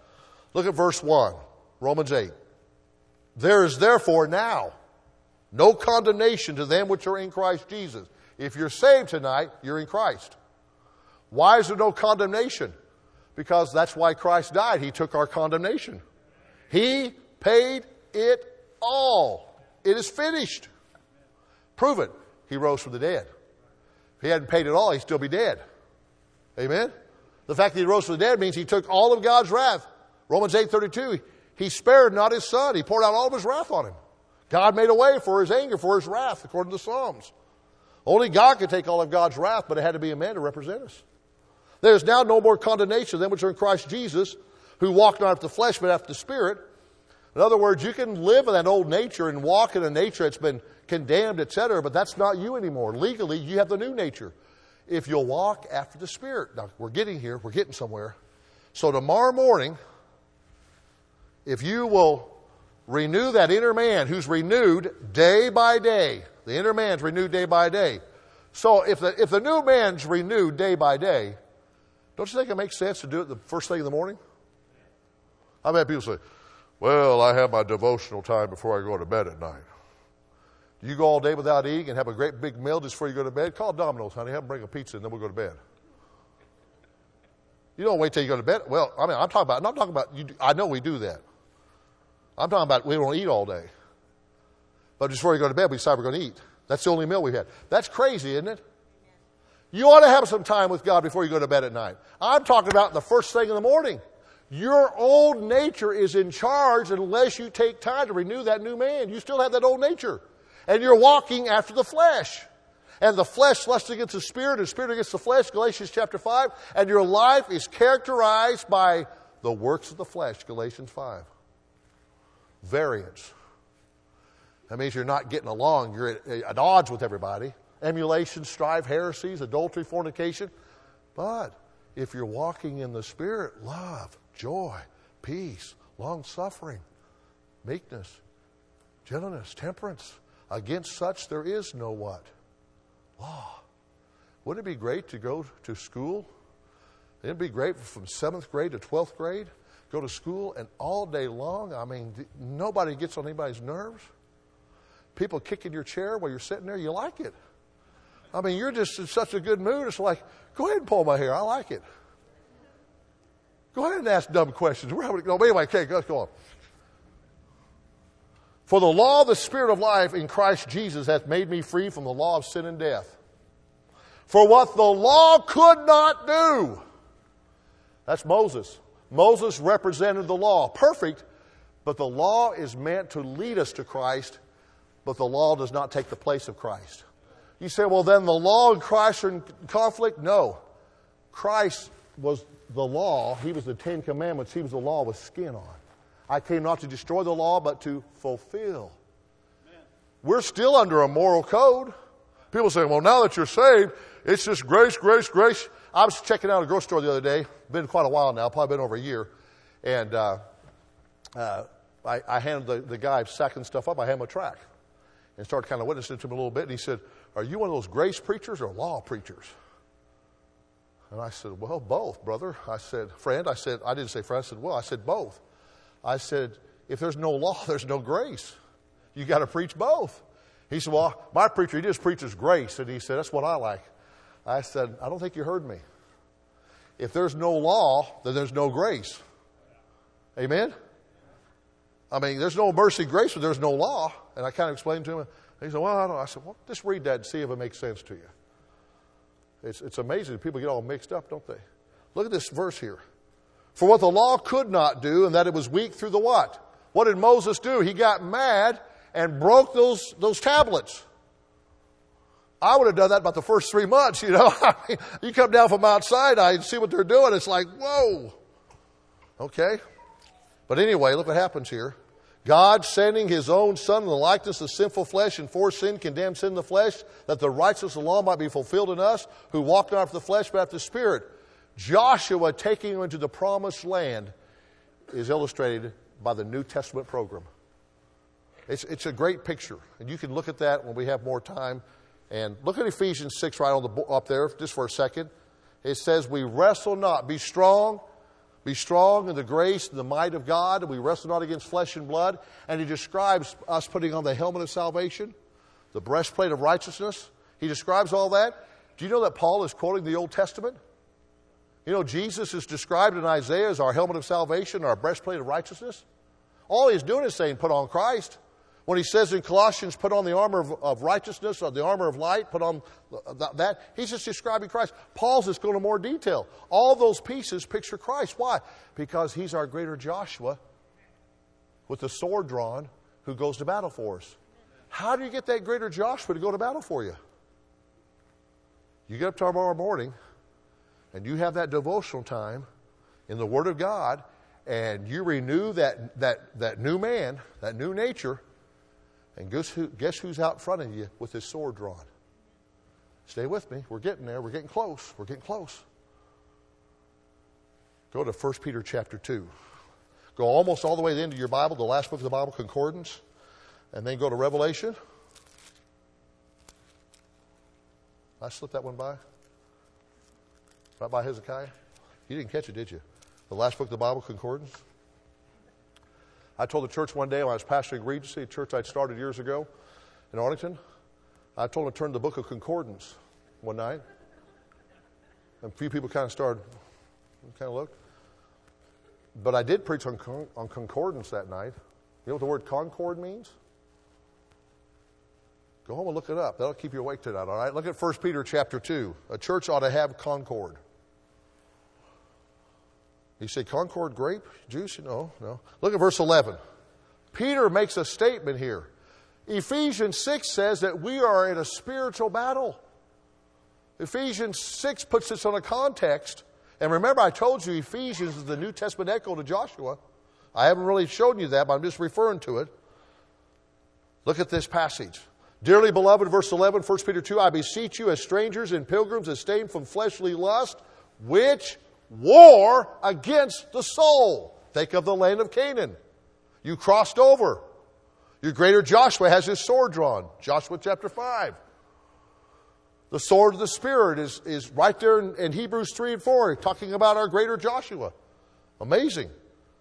Look at verse one, Romans eight. There is therefore now no condemnation to them which are in Christ Jesus. If you're saved tonight, you're in Christ. Why is there no condemnation? Because that's why Christ died. He took our condemnation. He paid it all. It is finished. Prove it. He rose from the dead. If he hadn't paid it all, he'd still be dead. Amen? The fact that he rose from the dead means he took all of God's wrath. Romans eight thirty-two, he spared not his son. He poured out all of his wrath on him. God made a way for his anger, for his wrath, according to the Psalms. Only God could take all of God's wrath, but it had to be a man to represent us. There is now no more condemnation to them which are in Christ Jesus, who walk not after the flesh, but after the Spirit. In other words, you can live in that old nature and walk in a nature that's been condemned, et cetera, but that's not you anymore. Legally, you have the new nature. If you'll walk after the Spirit. Now, we're getting here. We're getting somewhere. So tomorrow morning, if you will renew that inner man who's renewed day by day. The inner man's renewed day by day. So if the, if the new man's renewed day by day, don't you think it makes sense to do it the first thing in the morning? I've had people say, well, I have my devotional time before I go to bed at night. Do you go all day without eating and have a great big meal just before you go to bed? Call Domino's, honey. Have them bring a pizza and then we'll go to bed. You don't wait till you go to bed. Well, I mean, I'm talking about, I'm not talking about, you, I know we do that. I'm talking about we don't eat all day. But just before you go to bed, we decide we're going to eat. That's the only meal we've had. That's crazy, isn't it? You ought to have some time with God before you go to bed at night. I'm talking about the first thing in the morning. Your old nature is in charge unless you take time to renew that new man. You still have that old nature. And you're walking after the flesh. And the flesh lusts against the spirit, and the spirit against the flesh, Galatians chapter five. And your life is characterized by the works of the flesh, Galatians five. Variance. That means you're not getting along. You're at, at odds with everybody. Emulation, strife, heresies, adultery, fornication. But if you're walking in the Spirit, love, joy, peace, long-suffering, meekness, gentleness, temperance. Against such there is no what? Law. Wouldn't it be great to go to school? It'd be great from seventh grade to twelfth grade. Go to school and all day long, I mean, nobody gets on anybody's nerves. People kicking your chair while you're sitting there, you like it. I mean, you're just in such a good mood. It's like, go ahead and pull my hair. I like it. Go ahead and ask dumb questions. We're having, no, anyway, okay, let's go on. For the law of the Spirit of life in Christ Jesus hath made me free from the law of sin and death. For what the law could not do. That's Moses. Moses represented the law. Perfect, but the law is meant to lead us to Christ, but the law does not take the place of Christ. You say, well, then the law and Christ are in conflict? No. Christ was the law. He was the Ten Commandments. He was the law with skin on. I came not to destroy the law, but to fulfill. Amen. We're still under a moral code. People say, well, now that you're saved, it's just grace, grace, grace. I was checking out a grocery store the other day. Been quite a while now, probably been over a year. And uh, uh, I, I handed the, the guy sacking stuff up, I handed him a track. And started kind of witnessing to him a little bit. And he said, are you one of those grace preachers or law preachers? And I said, well, both, brother. I said, friend. I said, I didn't say friend. I said, well, I said both. I said, if there's no law, there's no grace. You got to preach both. He said, well, my preacher, he just preaches grace. And he said, that's what I like. I said, I don't think you heard me. If there's no law, then there's no grace. Amen? I mean, there's no mercy, grace, but there's no law. And I kind of explained to him. He said, well, I don't know. I said, well, just read that and see if it makes sense to you. It's, it's amazing. People get all mixed up, don't they? Look at this verse here. For what the law could not do, and that it was weak through the what? What did Moses do? He got mad and broke those, those tablets. I would have done that about the first three months, you know. I mean, you come down from Mount Sinai and see what they're doing. It's like, whoa. Okay. But anyway, look what happens here. God sending his own Son in the likeness of sinful flesh and for sin condemned sin in the flesh, that the righteousness of the law might be fulfilled in us, who walk not after the flesh but after the Spirit. Joshua taking them into the promised land is illustrated by the New Testament program. It's, it's a great picture. And you can look at that when we have more time. And look at Ephesians six right on the up there just for a second. It says, we wrestle not. Be strong. Be strong in the grace and the might of God, and we wrestle not against flesh and blood. And he describes us putting on the helmet of salvation, the breastplate of righteousness. He describes all that. Do you know that Paul is quoting the Old Testament? You know, Jesus is described in Isaiah as our helmet of salvation, our breastplate of righteousness. All he's doing is saying, put on Christ. When he says in Colossians, put on the armor of, of righteousness, or the armor of light, put on th- that, he's just describing Christ. Paul's just going into more detail. All those pieces picture Christ. Why? Because he's our greater Joshua with the sword drawn who goes to battle for us. How do you get that greater Joshua to go to battle for you? You get up tomorrow morning, and you have that devotional time in the Word of God, and you renew that, that, that new man, that new nature, and guess, who, guess who's out in front of you with his sword drawn? Stay with me. We're getting there. We're getting close. We're getting close. Go to First Peter chapter two. Go almost all the way to the end of your Bible, the last book of the Bible, Concordance, and then go to Revelation. I slipped that one by? Right by Hezekiah? You didn't catch it, did you? The last book of the Bible, Concordance. I told the church one day when I was pastoring Regency, a church I'd started years ago in Arlington. I told them to turn to the book of Concordance one night. And a few people kind of started, kind of looked. But I did preach on, on Concordance that night. You know what the word concord means? Go home and look it up. That'll keep you awake tonight, all right? Look at First Peter chapter two. A church ought to have concord. You say, concord grape juice? No, no. Look at verse eleven. Peter makes a statement here. Ephesians six says that we are in a spiritual battle. Ephesians six puts this on a context. And remember, I told you Ephesians is the New Testament echo to Joshua. I haven't really shown you that, but I'm just referring to it. Look at this passage. Dearly beloved, verse eleven, First Peter two, I beseech you as strangers and pilgrims abstain from fleshly lust, which war against the soul. Think of the land of Canaan. You crossed over. Your greater Joshua has his sword drawn. Joshua chapter five. The sword of the Spirit is, is right there in, in Hebrews three and four, talking about our greater Joshua. Amazing.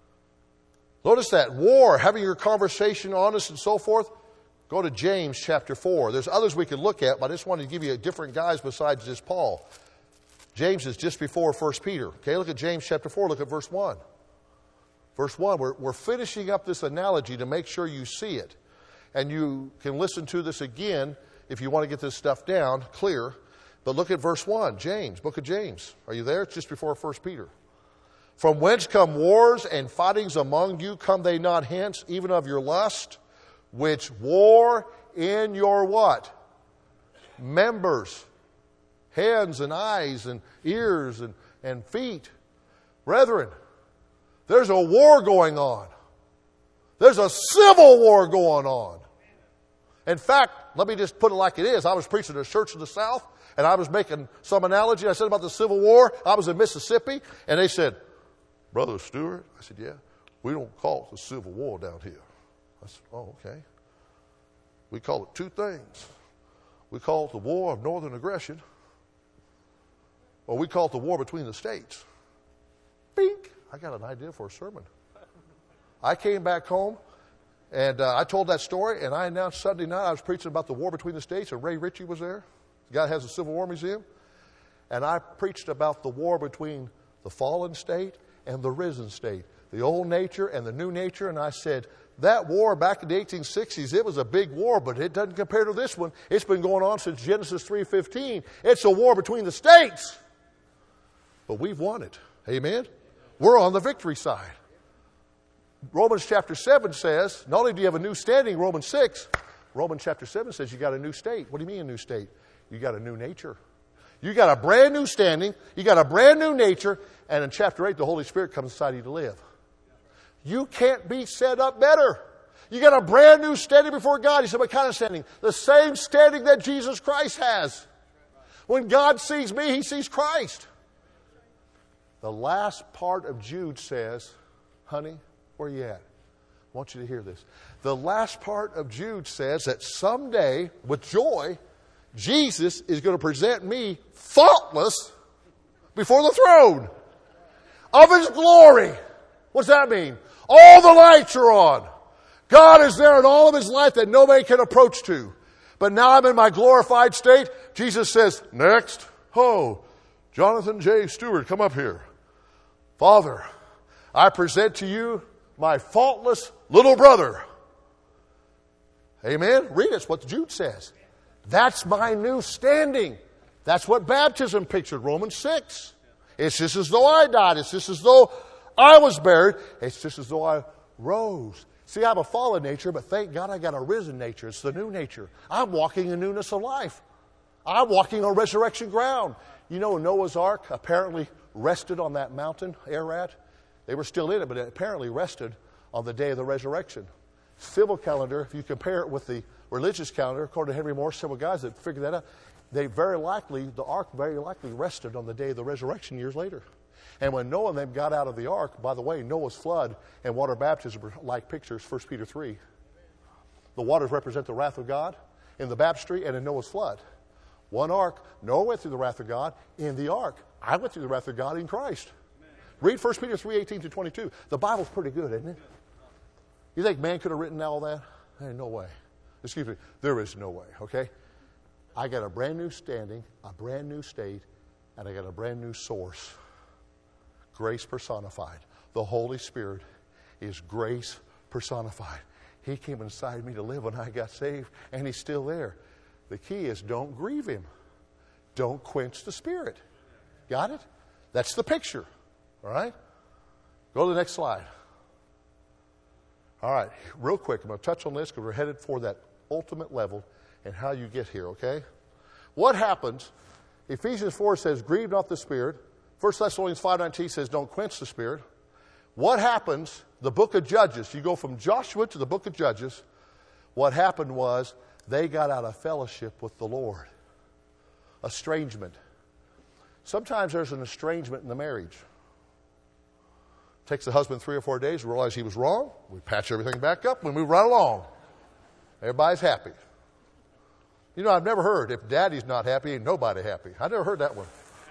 Notice that. War, having your conversation honest and so forth. Go to James chapter four. There's others we could look at, but I just wanted to give you different guys besides just Paul. James is just before First Peter. Okay, look at James chapter four. Look at verse one. Verse one, we're, we're finishing up this analogy to make sure you see it. And you can listen to this again if you want to get this stuff down clear. But look at verse one, James, book of James. Are you there? It's just before First Peter. From whence come wars and fightings among you? Come they not hence, even of your lust, which war in your what? Members. Hands and eyes and ears and, and feet. Brethren, there's a war going on. There's a civil war going on. In fact, let me just put it like it is. I was preaching at a church in the South, and I was making some analogy. I said about the Civil War. I was in Mississippi, and they said, Brother Stewart? I said, yeah, we don't call it the Civil War down here. I said, oh, okay. We call it two things. We call it the War of Northern Aggression, or we call it the war between the states. Bink! I got an idea for a sermon. I came back home, and uh, I told that story, and I announced Sunday night I was preaching about the war between the states, and Ray Ritchie was there. The guy that has a Civil War Museum. And I preached about the war between the fallen state and the risen state, the old nature and the new nature. And I said, that war back in the eighteen sixties, it was a big war, but it doesn't compare to this one. It's been going on since Genesis three fifteen. It's a war between the states. But we've won it. Amen? We're on the victory side. Romans chapter seven says, not only do you have a new standing, Romans six, Romans chapter seven says you got a new state. What do you mean a new state? You got a new nature. You got a brand new standing. You got a brand new nature. And in chapter eight, the Holy Spirit comes inside you to live. You can't be set up better. You got a brand new standing before God. You said, what kind of standing? The same standing that Jesus Christ has. When God sees me, He sees Christ. The last part of Jude says, honey, where are you at? I want you to hear this. The last part of Jude says that someday, with joy, Jesus is going to present me faultless before the throne. of His glory. What's that mean? All the lights are on. God is there in all of His light that nobody can approach to. But now I'm in my glorified state. Jesus says, next, ho, Jonathan J. Stewart, come up here. Father, I present to you my faultless little brother. Amen? Read it. It's what Jude says. That's my new standing. That's what baptism pictured, Romans six. It's just as though I died. It's just as though I was buried. It's just as though I rose. See, I have a fallen nature, but thank God I got a risen nature. It's the new nature. I'm walking in newness of life. I'm walking on resurrection ground. You know, Noah's Ark apparently rested on that mountain, Ararat. They were still in it, but it apparently rested on the day of the resurrection. Civil calendar, if you compare it with the religious calendar, according to Henry Moore, several guys that figured that out, they very likely, the ark very likely rested on the day of the resurrection years later. And when Noah and them got out of the ark, by the way, Noah's flood and water baptism were like pictures, First Peter three. The waters represent the wrath of God in the baptistry and in Noah's flood. One ark, Noah went through the wrath of God in the ark. I went through the wrath of God in Christ. Read First Peter three, eighteen to twenty-two. The Bible's pretty good, isn't it? You think man could have written all that? Hey, no way. Excuse me. There is no way, okay? I got a brand new standing, a brand new state, and I got a brand new source. Grace personified. The Holy Spirit is grace personified. He came inside me to live when I got saved, and He's still there. The key is don't grieve Him. Don't quench the Spirit. Got it? That's the picture. All right? Go to the next slide. All right, real quick, I'm going to touch on this because we're headed for that ultimate level and how you get here, okay? What happens? Ephesians four says, grieve not the Spirit. First Thessalonians five nineteen says, don't quench the Spirit. What happens? The book of Judges. You go from Joshua to the book of Judges. What happened was they got out of fellowship with the Lord. Estrangement. Sometimes there's an estrangement in the marriage. Takes the husband three or four days to realize he was wrong. We patch everything back up. We move right along. Everybody's happy. You know, I've never heard if daddy's not happy, ain't nobody happy. I never heard that one.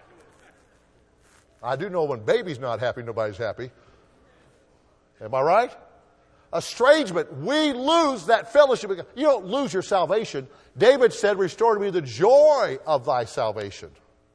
I do know when baby's not happy, nobody's happy. Am I right? Estrangement. We lose that fellowship. You don't lose your salvation. David said, restore to me the joy of thy salvation.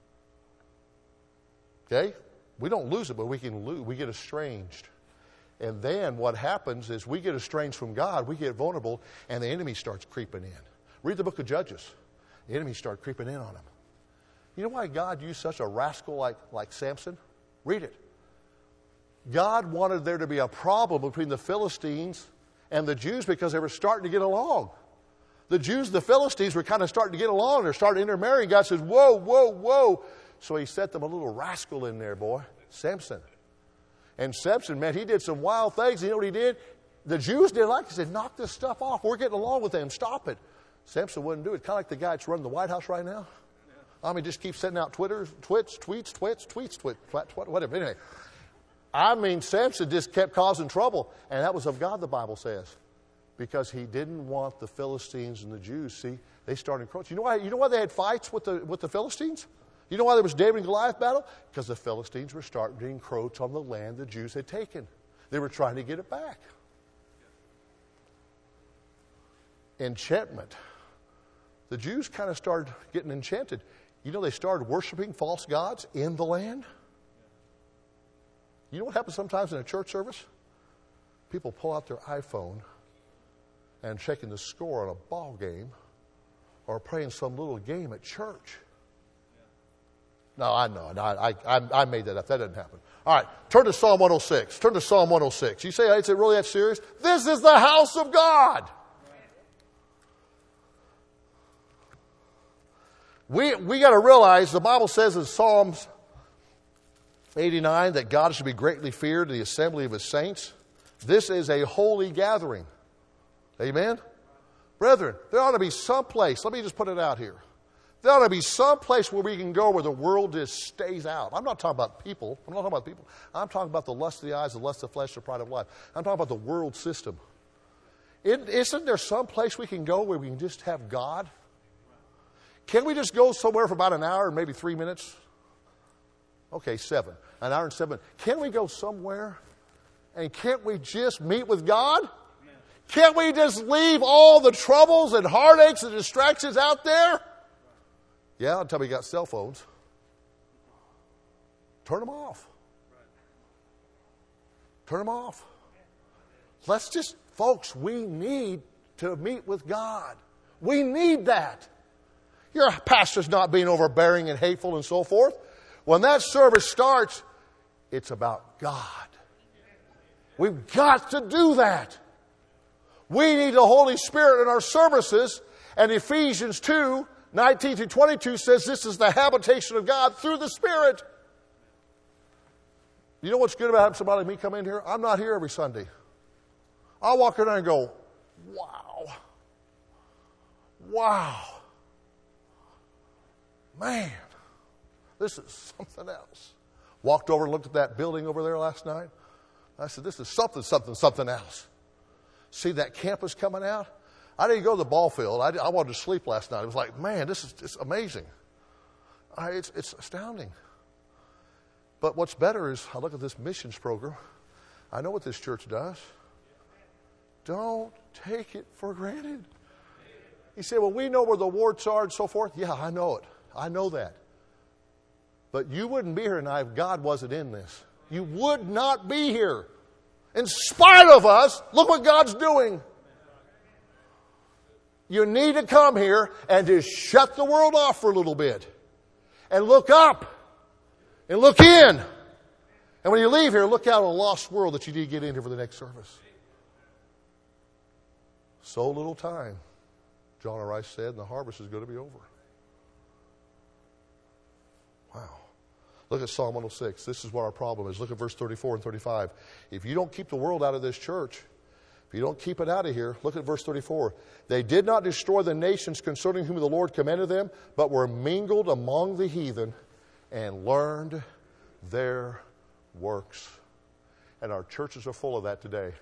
Okay? We don't lose it, but we can lose. We get estranged. And then what happens is we get estranged from God, we get vulnerable, and the enemy starts creeping in. Read the book of Judges. The enemy starts creeping in on him. You know why God used such a rascal like, like Samson? Read it. God wanted there to be a problem between the Philistines and the Jews because they were starting to get along. The Jews and the Philistines were kind of starting to get along. They're starting to intermarry. God says, whoa, whoa, whoa. So He set them a little rascal in there, boy, Samson. And Samson, man, he did some wild things. You know what he did? The Jews didn't like it. He said, knock this stuff off. We're getting along with them. Stop it. Samson wouldn't do it. Kind of like the guy that's running the White House right now. I mean, just keep sending out Twitters, twits, tweets, twits, tweets, twit, twat, twat, whatever. Anyway, I mean, Samson just kept causing trouble. And that was of God, the Bible says. Because he didn't want the Philistines and the Jews. See, they started encroaching. You know why, you know why they had fights with the, with the Philistines? You know why there was David and Goliath battle? Because the Philistines were starting to encroach on the land the Jews had taken. They were trying to get it back. Enchantment. The Jews kind of started getting enchanted. You know, they started worshiping false gods in the land. You know what happens sometimes in a church service? People pull out their iPhone and checking the score on a ball game or playing some little game at church. No, I know. I, I, I made that up. That doesn't happen. All right, turn to Psalm one oh six. Turn to Psalm one oh six. You say, is it really that serious? This is the house of God. We we got to realize the Bible says in Psalms eighty-nine that God should be greatly feared in the assembly of His saints. This is a holy gathering. Amen? Brethren, there ought to be some place. Let me just put it out here. There ought to be some place where we can go where the world just stays out. I'm not talking about people. I'm not talking about people. I'm talking about the lust of the eyes, the lust of the flesh, the pride of life. I'm talking about the world system. It, isn't there some place we can go where we can just have God? Can we just go somewhere for about an hour and maybe three minutes? Okay, seven. An hour and seven. Can we go somewhere? And can't we just meet with God? Can't we just leave all the troubles and heartaches and distractions out there? Yeah, until we got cell phones. Turn them off. Turn them off. Let's just, folks, we need to meet with God. We need that. Your pastor's not being overbearing and hateful and so forth. When that service starts, it's about God. We've got to do that. We need the Holy Spirit in our services. And Ephesians two, nineteen through twenty-two says this is the habitation of God through the Spirit. You know what's good about having somebody like me come in here? I'm not here every Sunday. I'll walk in there and go, wow. Wow. Man, this is something else. Walked over and looked at that building over there last night. I said, this is something, something, something else. See that campus coming out? I didn't go to the ball field. I, I wanted to sleep last night. It was like, man, this is it's amazing. I, it's, it's astounding. But what's better is I look at this missions program. I know what this church does. Don't take it for granted. He said, well, we know where the warts are and so forth. Yeah, I know it. I know that. But you wouldn't be here tonight if God wasn't in this. You would not be here. In spite of us, look what God's doing. You need to come here and just shut the world off for a little bit. And look up. And look in. And when you leave here, look out at a lost world that you need to get into for the next service. So little time, John R. Rice said, and the harvest is going to be over. Wow. Look at Psalm one oh six. This is what our problem is. Look at verse thirty-four and thirty-five. If you don't keep the world out of this church, if you don't keep it out of here, look at verse thirty-four. They did not destroy the nations concerning whom the Lord commanded them, but were mingled among the heathen and learned their works. And our churches are full of that today.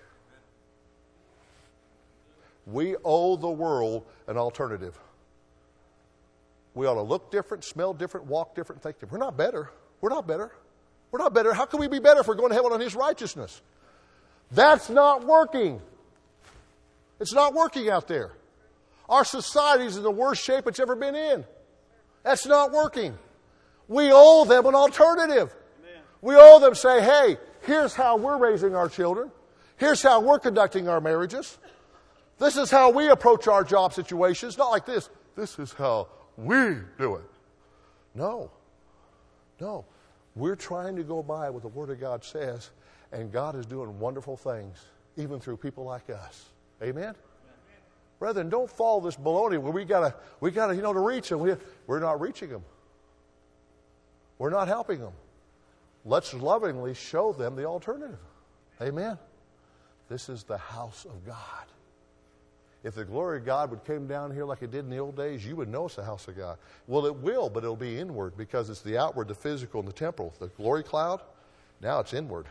We owe the world an alternative. We ought to look different, smell different, walk different, think different. We're not better. We're not better. We're not better. How can we be better if we're going to heaven on His righteousness? That's not working. It's not working out there. Our society's in the worst shape it's ever been in. That's not working. We owe them an alternative. Amen. We owe them say, hey, here's how we're raising our children. Here's how we're conducting our marriages. This is how we approach our job situations. Not like this. This is how we do it. No. No. We're trying to go by what the Word of God says, and God is doing wonderful things, even through people like us. Amen? Brethren, don't follow this baloney where we gotta, we gotta, you know, to reach them. We, we're not reaching them. We're not helping them. Let's lovingly show them the alternative. Amen? This is the house of God. If the glory of God would come down here like it did in the old days, you would know it's the house of God. Well, it will, but it'll be inward because it's the outward, the physical, and the temporal. The glory cloud, now it's inward.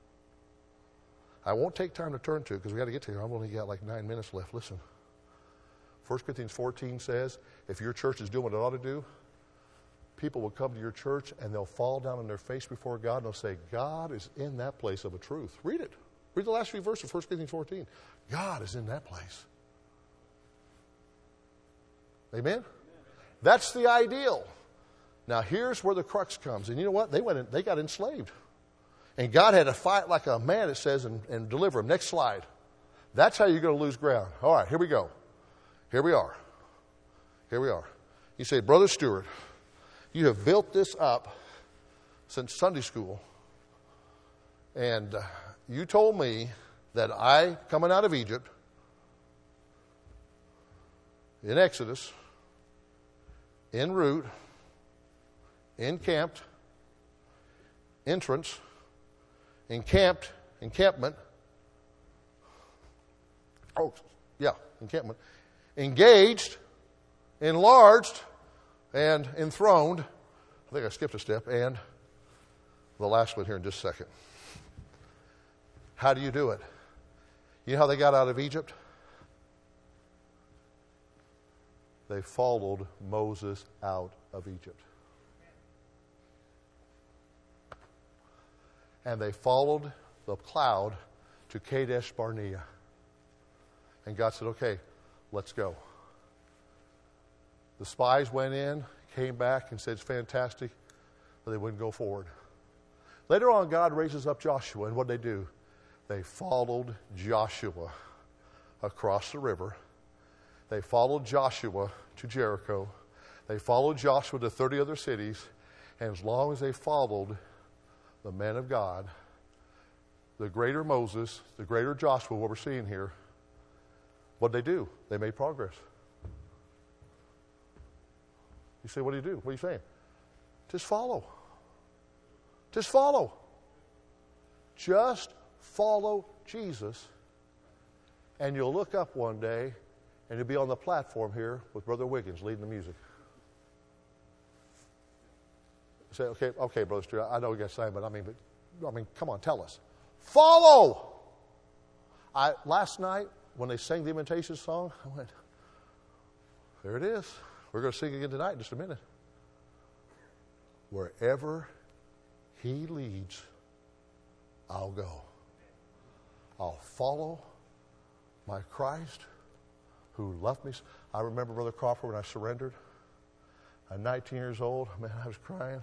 I won't take time to turn to it because we've got to get to here. I've only got like nine minutes left. Listen. First Corinthians fourteen says, if your church is doing what it ought to do, people will come to your church and they'll fall down on their face before God and they'll say, God is in that place of a truth. Read it. Read the last few verses of First Corinthians fourteen. God is in that place. Amen? That's the ideal. Now here's where the crux comes. And you know what? They went in, they got enslaved. And God had to fight like a man, it says, and, and deliver them. Next slide. That's how you're going to lose ground. All right, here we go. Here we are. Here we are. You say, Brother Stewart, you have built this up since Sunday school. And uh, you told me that I, coming out of Egypt, in Exodus, en route, encamped, entrance, encamped, encampment. Oh, yeah, encampment. Engaged, enlarged, and enthroned. I think I skipped a step. And the last one here in just a second. How do you do it? You know how they got out of Egypt? They followed Moses out of Egypt. And they followed the cloud to Kadesh Barnea. And God said, okay, let's go. The spies went in, came back, and said, it's fantastic, but they wouldn't go forward. Later on, God raises up Joshua, and what did they do? They followed Joshua across the river. They followed Joshua to Jericho. They followed Joshua to thirty other cities. And as long as they followed the man of God, the greater Moses, the greater Joshua, what we're seeing here, what did they do? They made progress. You say, what do you do? What are you saying? Just follow. Just follow. Just follow Jesus, and you'll look up one day, and you'll be on the platform here with Brother Wiggins leading the music. You say, okay, okay, Brother Stewart, I know what you're saying, but I mean, but, I mean, come on, tell us. Follow! I, last night, when they sang the invitation song, I went, there it is. We're going to sing again tonight in just a minute. Wherever he leads, I'll go. I'll follow my Christ who loved me. I remember, Brother Crawford, when I surrendered. I'm nineteen years old. Man, I was crying.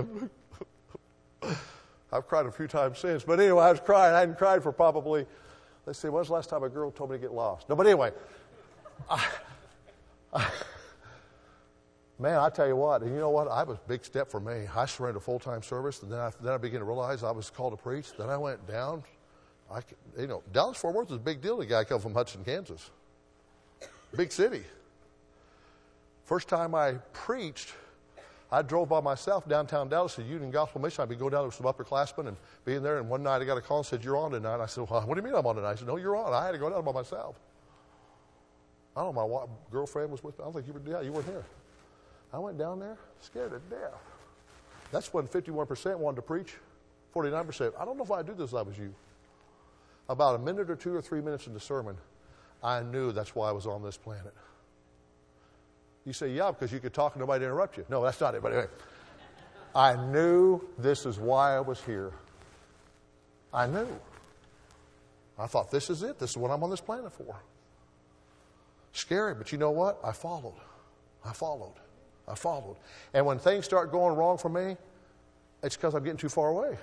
I've cried a few times since. But anyway, I was crying. I hadn't cried for probably, let's see, when was the last time a girl told me to get lost? No, but anyway. I, I, man, I tell you what, and you know what? I was a big step for me. I surrendered full-time service, and then I, then I began to realize I was called to preach. Then I went down. I, you know, Dallas-Fort Worth is a big deal. The guy come from Hudson, Kansas. Big city. First time I preached, I drove by myself downtown Dallas to Union Gospel Mission. I'd be going down with some upperclassmen and being there. And one night I got a call and said, you're on tonight. I said, well, what do you mean I'm on tonight? I said, no, you're on. I had to go down by myself. I don't know, my wife, girlfriend was with me. I don't think you were, yeah, you weren't here. I went down there, scared to death. That's when fifty-one percent wanted to preach, forty-nine percent. I don't know if I'd do this if I was you. About a minute or two or three minutes into the sermon, I knew that's why I was on this planet. You say, yeah, because you could talk and nobody interrupt you. No, that's not it. But anyway, I knew this is why I was here. I knew. I thought, this is it. This is what I'm on this planet for. Scary, but you know what? I followed. I followed. I followed. And when things start going wrong for me, it's because I'm getting too far away.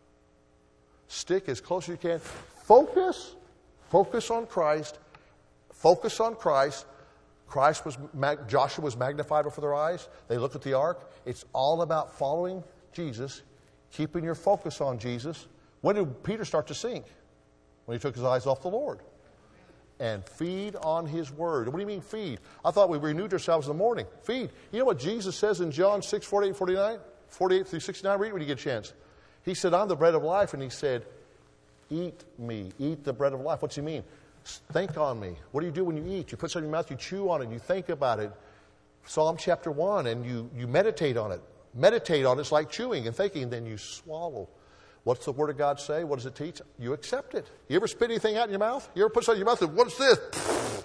Stick as close as you can. Focus. Focus on Christ. Focus on Christ. Christ was, Joshua was magnified before their eyes. They looked at the ark. It's all about following Jesus, keeping your focus on Jesus. When did Peter start to sink? When he took his eyes off the Lord. And feed on his word. What do you mean feed? I thought we renewed ourselves in the morning. Feed. You know what Jesus says in John six, forty-eight, forty-nine? forty-eight through sixty-nine. Read it when you get a chance. He said, I'm the bread of life. And he said, eat me. Eat the bread of life. What's he mean? Think on me. What do you do when you eat? You put something in your mouth, you chew on it, you think about it. Psalm chapter one, and you, you meditate on it. Meditate on it. It's like chewing and thinking, and then you swallow. What's the Word of God say? What does it teach? You accept it. You ever spit anything out in your mouth? You ever put something in your mouth and, what's this?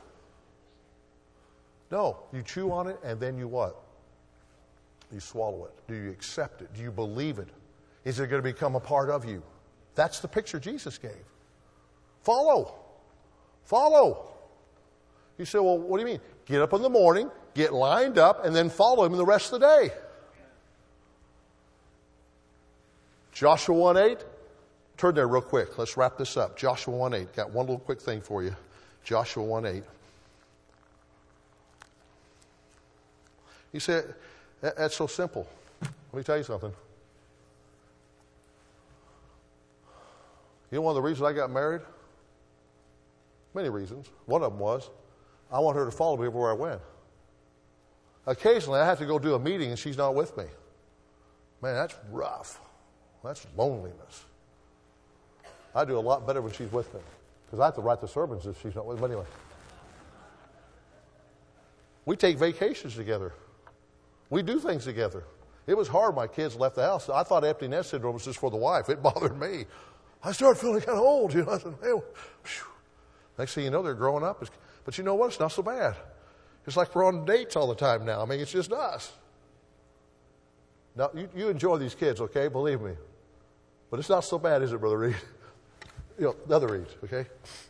No. You chew on it, and then you what? You swallow it. Do you accept it? Do you believe it? Is it going to become a part of you? That's the picture Jesus gave. Follow. Follow. You say, well, what do you mean? Get up in the morning, get lined up, and then follow him the rest of the day. Joshua one eight. Turn there real quick. Let's wrap this up. Joshua one eight. Got one little quick thing for you. Joshua one eight. You say, that's so simple. Let me tell you something. You know one of the reasons I got married? Many reasons. One of them was, I want her to follow me everywhere I went. Occasionally, I have to go do a meeting and she's not with me. Man, that's rough. That's loneliness. I do a lot better when she's with me. Because I have to write the sermons if she's not with me. But anyway. We take vacations together. We do things together. It was hard. My kids left the house. I thought empty nest syndrome was just for the wife. It bothered me. I started feeling kind of old. You know, I said, hey, whew. Next thing you know, they're growing up. But you know what? It's not so bad. It's like we're on dates all the time now. I mean, it's just us. Now, you, you enjoy these kids, okay? Believe me. But it's not so bad, is it, Brother Reed? You know, the other Reed, okay?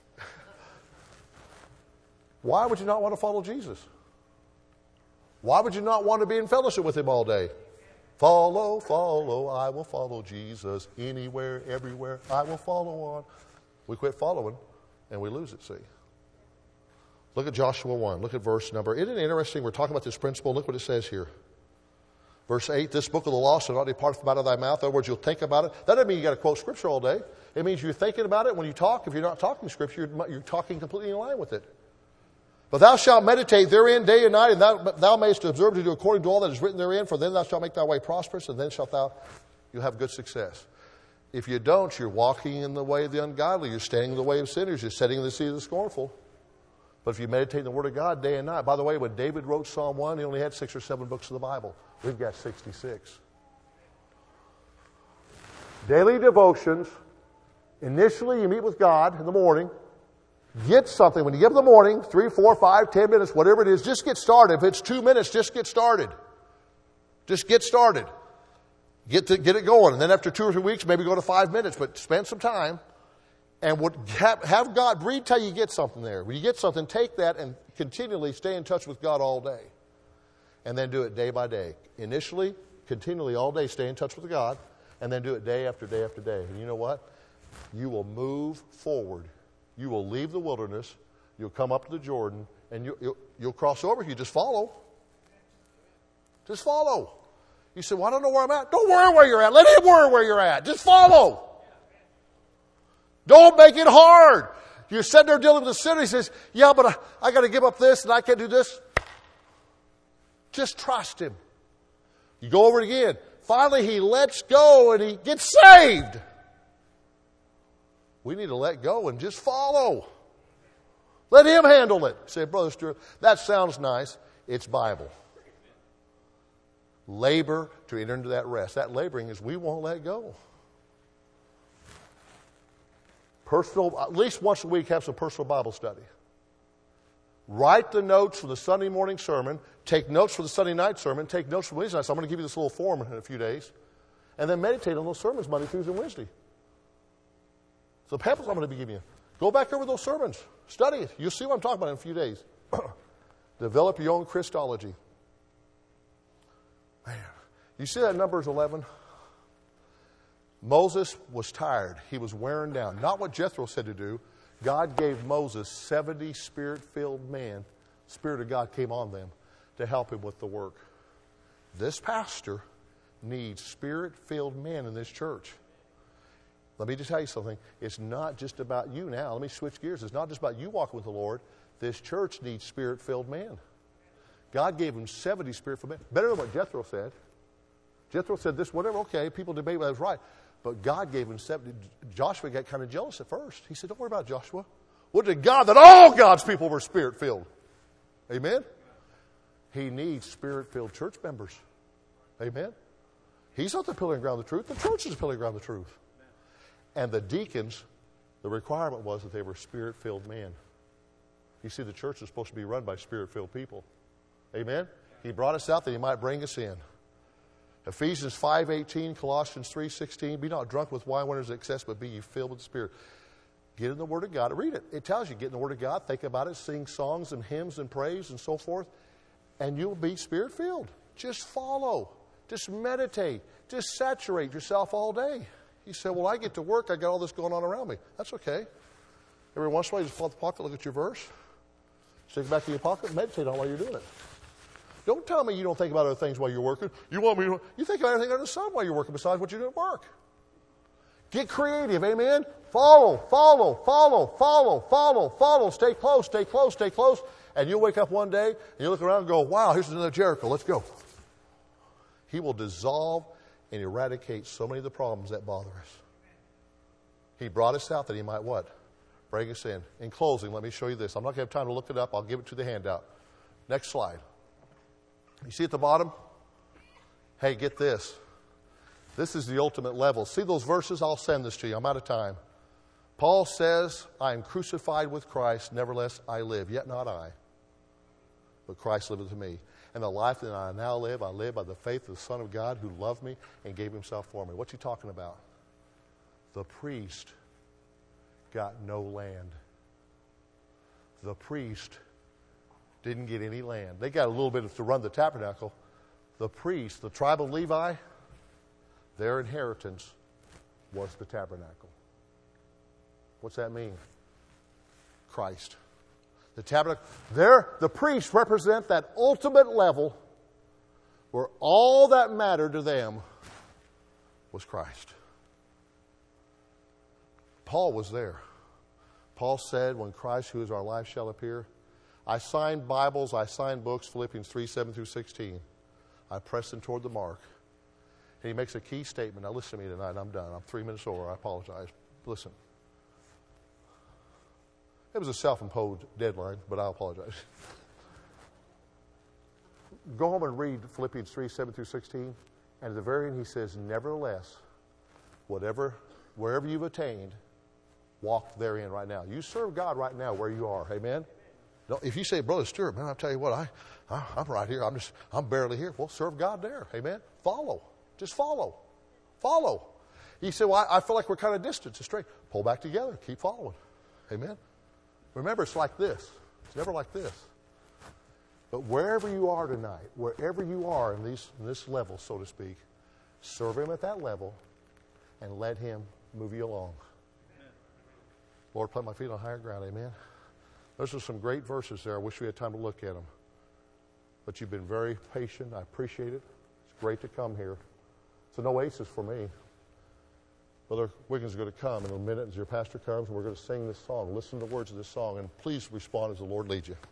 Why would you not want to follow Jesus? Why would you not want to be in fellowship with him all day? Follow, follow, I will follow Jesus. Anywhere, everywhere, I will follow on. We quit following, and we lose it, see. Look at Joshua one. Look at verse number. Isn't it interesting? We're talking about this principle. Look what it says here. Verse eight, this book of the law shall not depart from out of thy mouth. In other words, you'll think about it. That doesn't mean you got to quote Scripture all day. It means you're thinking about it when you talk. If you're not talking Scripture, you're, you're talking completely in line with it. But thou shalt meditate therein day and night, and thou, thou mayest observe to do according to all that is written therein, for then thou shalt make thy way prosperous, and then shalt thou, you'll have good success. If you don't, you're walking in the way of the ungodly. You're standing in the way of sinners. You're sitting in the seat of the scornful. But if you meditate in the Word of God day and night, by the way, when David wrote Psalm one, he only had six or seven books of the Bible. We've got sixty-six. Daily devotions. Initially, you meet with God in the morning. Get something. When you get up in the morning, three, four, five, ten minutes, whatever it is, just get started. If it's two minutes, just get started. Just get started. Get to, get it going. And then after two or three weeks, maybe go to five minutes, but spend some time. And would have, have God read till you get something there. When you get something, take that and continually stay in touch with God all day. And then do it day by day. Initially, continually all day stay in touch with God. And then do it day after day after day. And you know what? You will move forward. You will leave the wilderness. You'll come up to the Jordan. And you, you'll, you'll cross over if you just follow. Just follow. You say, well, I don't know where I'm at. Don't worry where you're at. Let him worry where you're at. Just follow. Don't make it hard. You're sitting there dealing with the sinner. He says, yeah, but I, I got to give up this and I can't do this. Just trust him. You go over it again. Finally, he lets go and he gets saved. We need to let go and just follow. Let him handle it. Say, Brother Stewart, that sounds nice. It's Bible. Labor to enter into that rest. That laboring is we won't let go. Personal, at least once a week, have some personal Bible study. Write the notes for the Sunday morning sermon. Take notes for the Sunday night sermon. Take notes for Wednesday night. So I'm going to give you this little form in a few days. And then meditate on those sermons Monday, Tuesday, and Wednesday. So the pamphlets I'm going to be giving you. Go back over those sermons. Study it. You'll see what I'm talking about in a few days. Develop your own Christology. Man, you see that Numbers eleven? Moses was tired. He was wearing down. Not what Jethro said to do. God gave Moses seventy Spirit-filled men. The Spirit of God came on them to help him with the work. This pastor needs Spirit-filled men in this church. Let me just tell you something. It's not just about you now. Let me switch gears. It's not just about you walking with the Lord. This church needs Spirit-filled men. God gave him seventy Spirit-filled men. Better than what Jethro said. Jethro said this, whatever, okay, people debate whether it's right. But God gave him seventy. Joshua got kind of jealous at first. He said, don't worry about it, Joshua. What did God that all God's people were Spirit-filled? Amen? He needs Spirit-filled church members. Amen? He's not the pillar and ground of the truth. The church is the pillar and ground of the truth. And the deacons, the requirement was that they were Spirit-filled men. You see, the church is supposed to be run by Spirit-filled people. Amen? He brought us out that he might bring us in. Ephesians five eighteen, Colossians three sixteen, be not drunk with wine when there's excess, but be ye filled with the Spirit. Get in the Word of God. Read it. It tells you, get in the Word of God, think about it, sing songs and hymns and praise and so forth, and you'll be Spirit-filled. Just follow. Just meditate. Just saturate yourself all day. You say, well, I get to work, I got all this going on around me. That's okay. Every once in a while, you just pull out the pocket, look at your verse, stick it back in your pocket, and meditate on while you're doing it. Don't tell me you don't think about other things while you're working. You want me to, you think about everything under the sun while you're working besides what you do at work. Get creative, amen? Follow, follow, follow, follow, follow, follow. Stay close, stay close, stay close. And you'll wake up one day and you look around and go, wow, here's another Jericho. Let's go. He will dissolve and eradicate so many of the problems that bother us. He brought us out that he might what? Bring us in. In closing, let me show you this. I'm not going to have time to look it up. I'll give it to the handout. Next slide. You see at the bottom? Hey, get this. This is the ultimate level. See those verses? I'll send this to you. I'm out of time. Paul says, I am crucified with Christ, nevertheless I live. Yet not I, but Christ liveth in me. And the life that I now live, I live by the faith of the Son of God who loved me and gave himself for me. What's he talking about? The priest got no land. The priest didn't get any land. They got a little bit to run the tabernacle. The priest, the tribe of Levi, their inheritance was the tabernacle. What's that mean? Christ. The tabernacle. There, the priests represent that ultimate level where all that mattered to them was Christ. Paul was there. Paul said, when Christ, who is our life, shall appear, I signed Bibles, I signed books, Philippians three, seven through sixteen. I pressed them toward the mark. And he makes a key statement. Now listen to me tonight. I'm done. I'm three minutes over. I apologize. Listen. It was a self-imposed deadline, but I apologize. Go home and read Philippians three, seven through sixteen. And at the very end he says, nevertheless, whatever, wherever you've attained, walk therein right now. You serve God right now where you are. Amen? No, if you say, Brother Stewart, man, I'll tell you what, I, I, I'm right here. I'm just, I'm barely here. Well, serve God there. Amen? Follow. Just follow. Follow. You say, well, I, I feel like we're kind of distant. It's straight. Pull back together. Keep following. Amen? Remember, it's like this. It's never like this. But wherever you are tonight, wherever you are in, these, in this level, so to speak, serve Him at that level and let Him move you along. Amen. Lord, plant my feet on higher ground. Amen. Those are some great verses there. I wish we had time to look at them. But you've been very patient. I appreciate it. It's great to come here. It's an oasis for me. Brother Wiggins is going to come in a minute as your pastor comes, and we're going to sing this song. Listen to the words of this song, and please respond as the Lord leads you.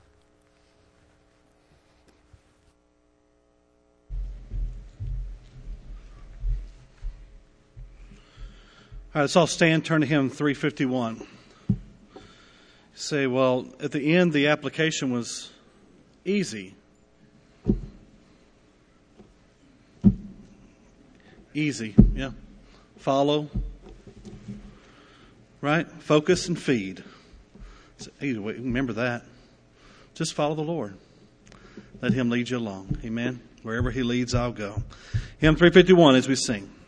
All right, let's all stand, turn to hymn three fifty-one. You say, well, at the end, the application was easy. Easy, yeah. Follow, right? Focus and feed. So, hey, remember that. Just follow the Lord. Let Him lead you along. Amen. Wherever He leads, I'll go. Hymn three fifty-one as we sing.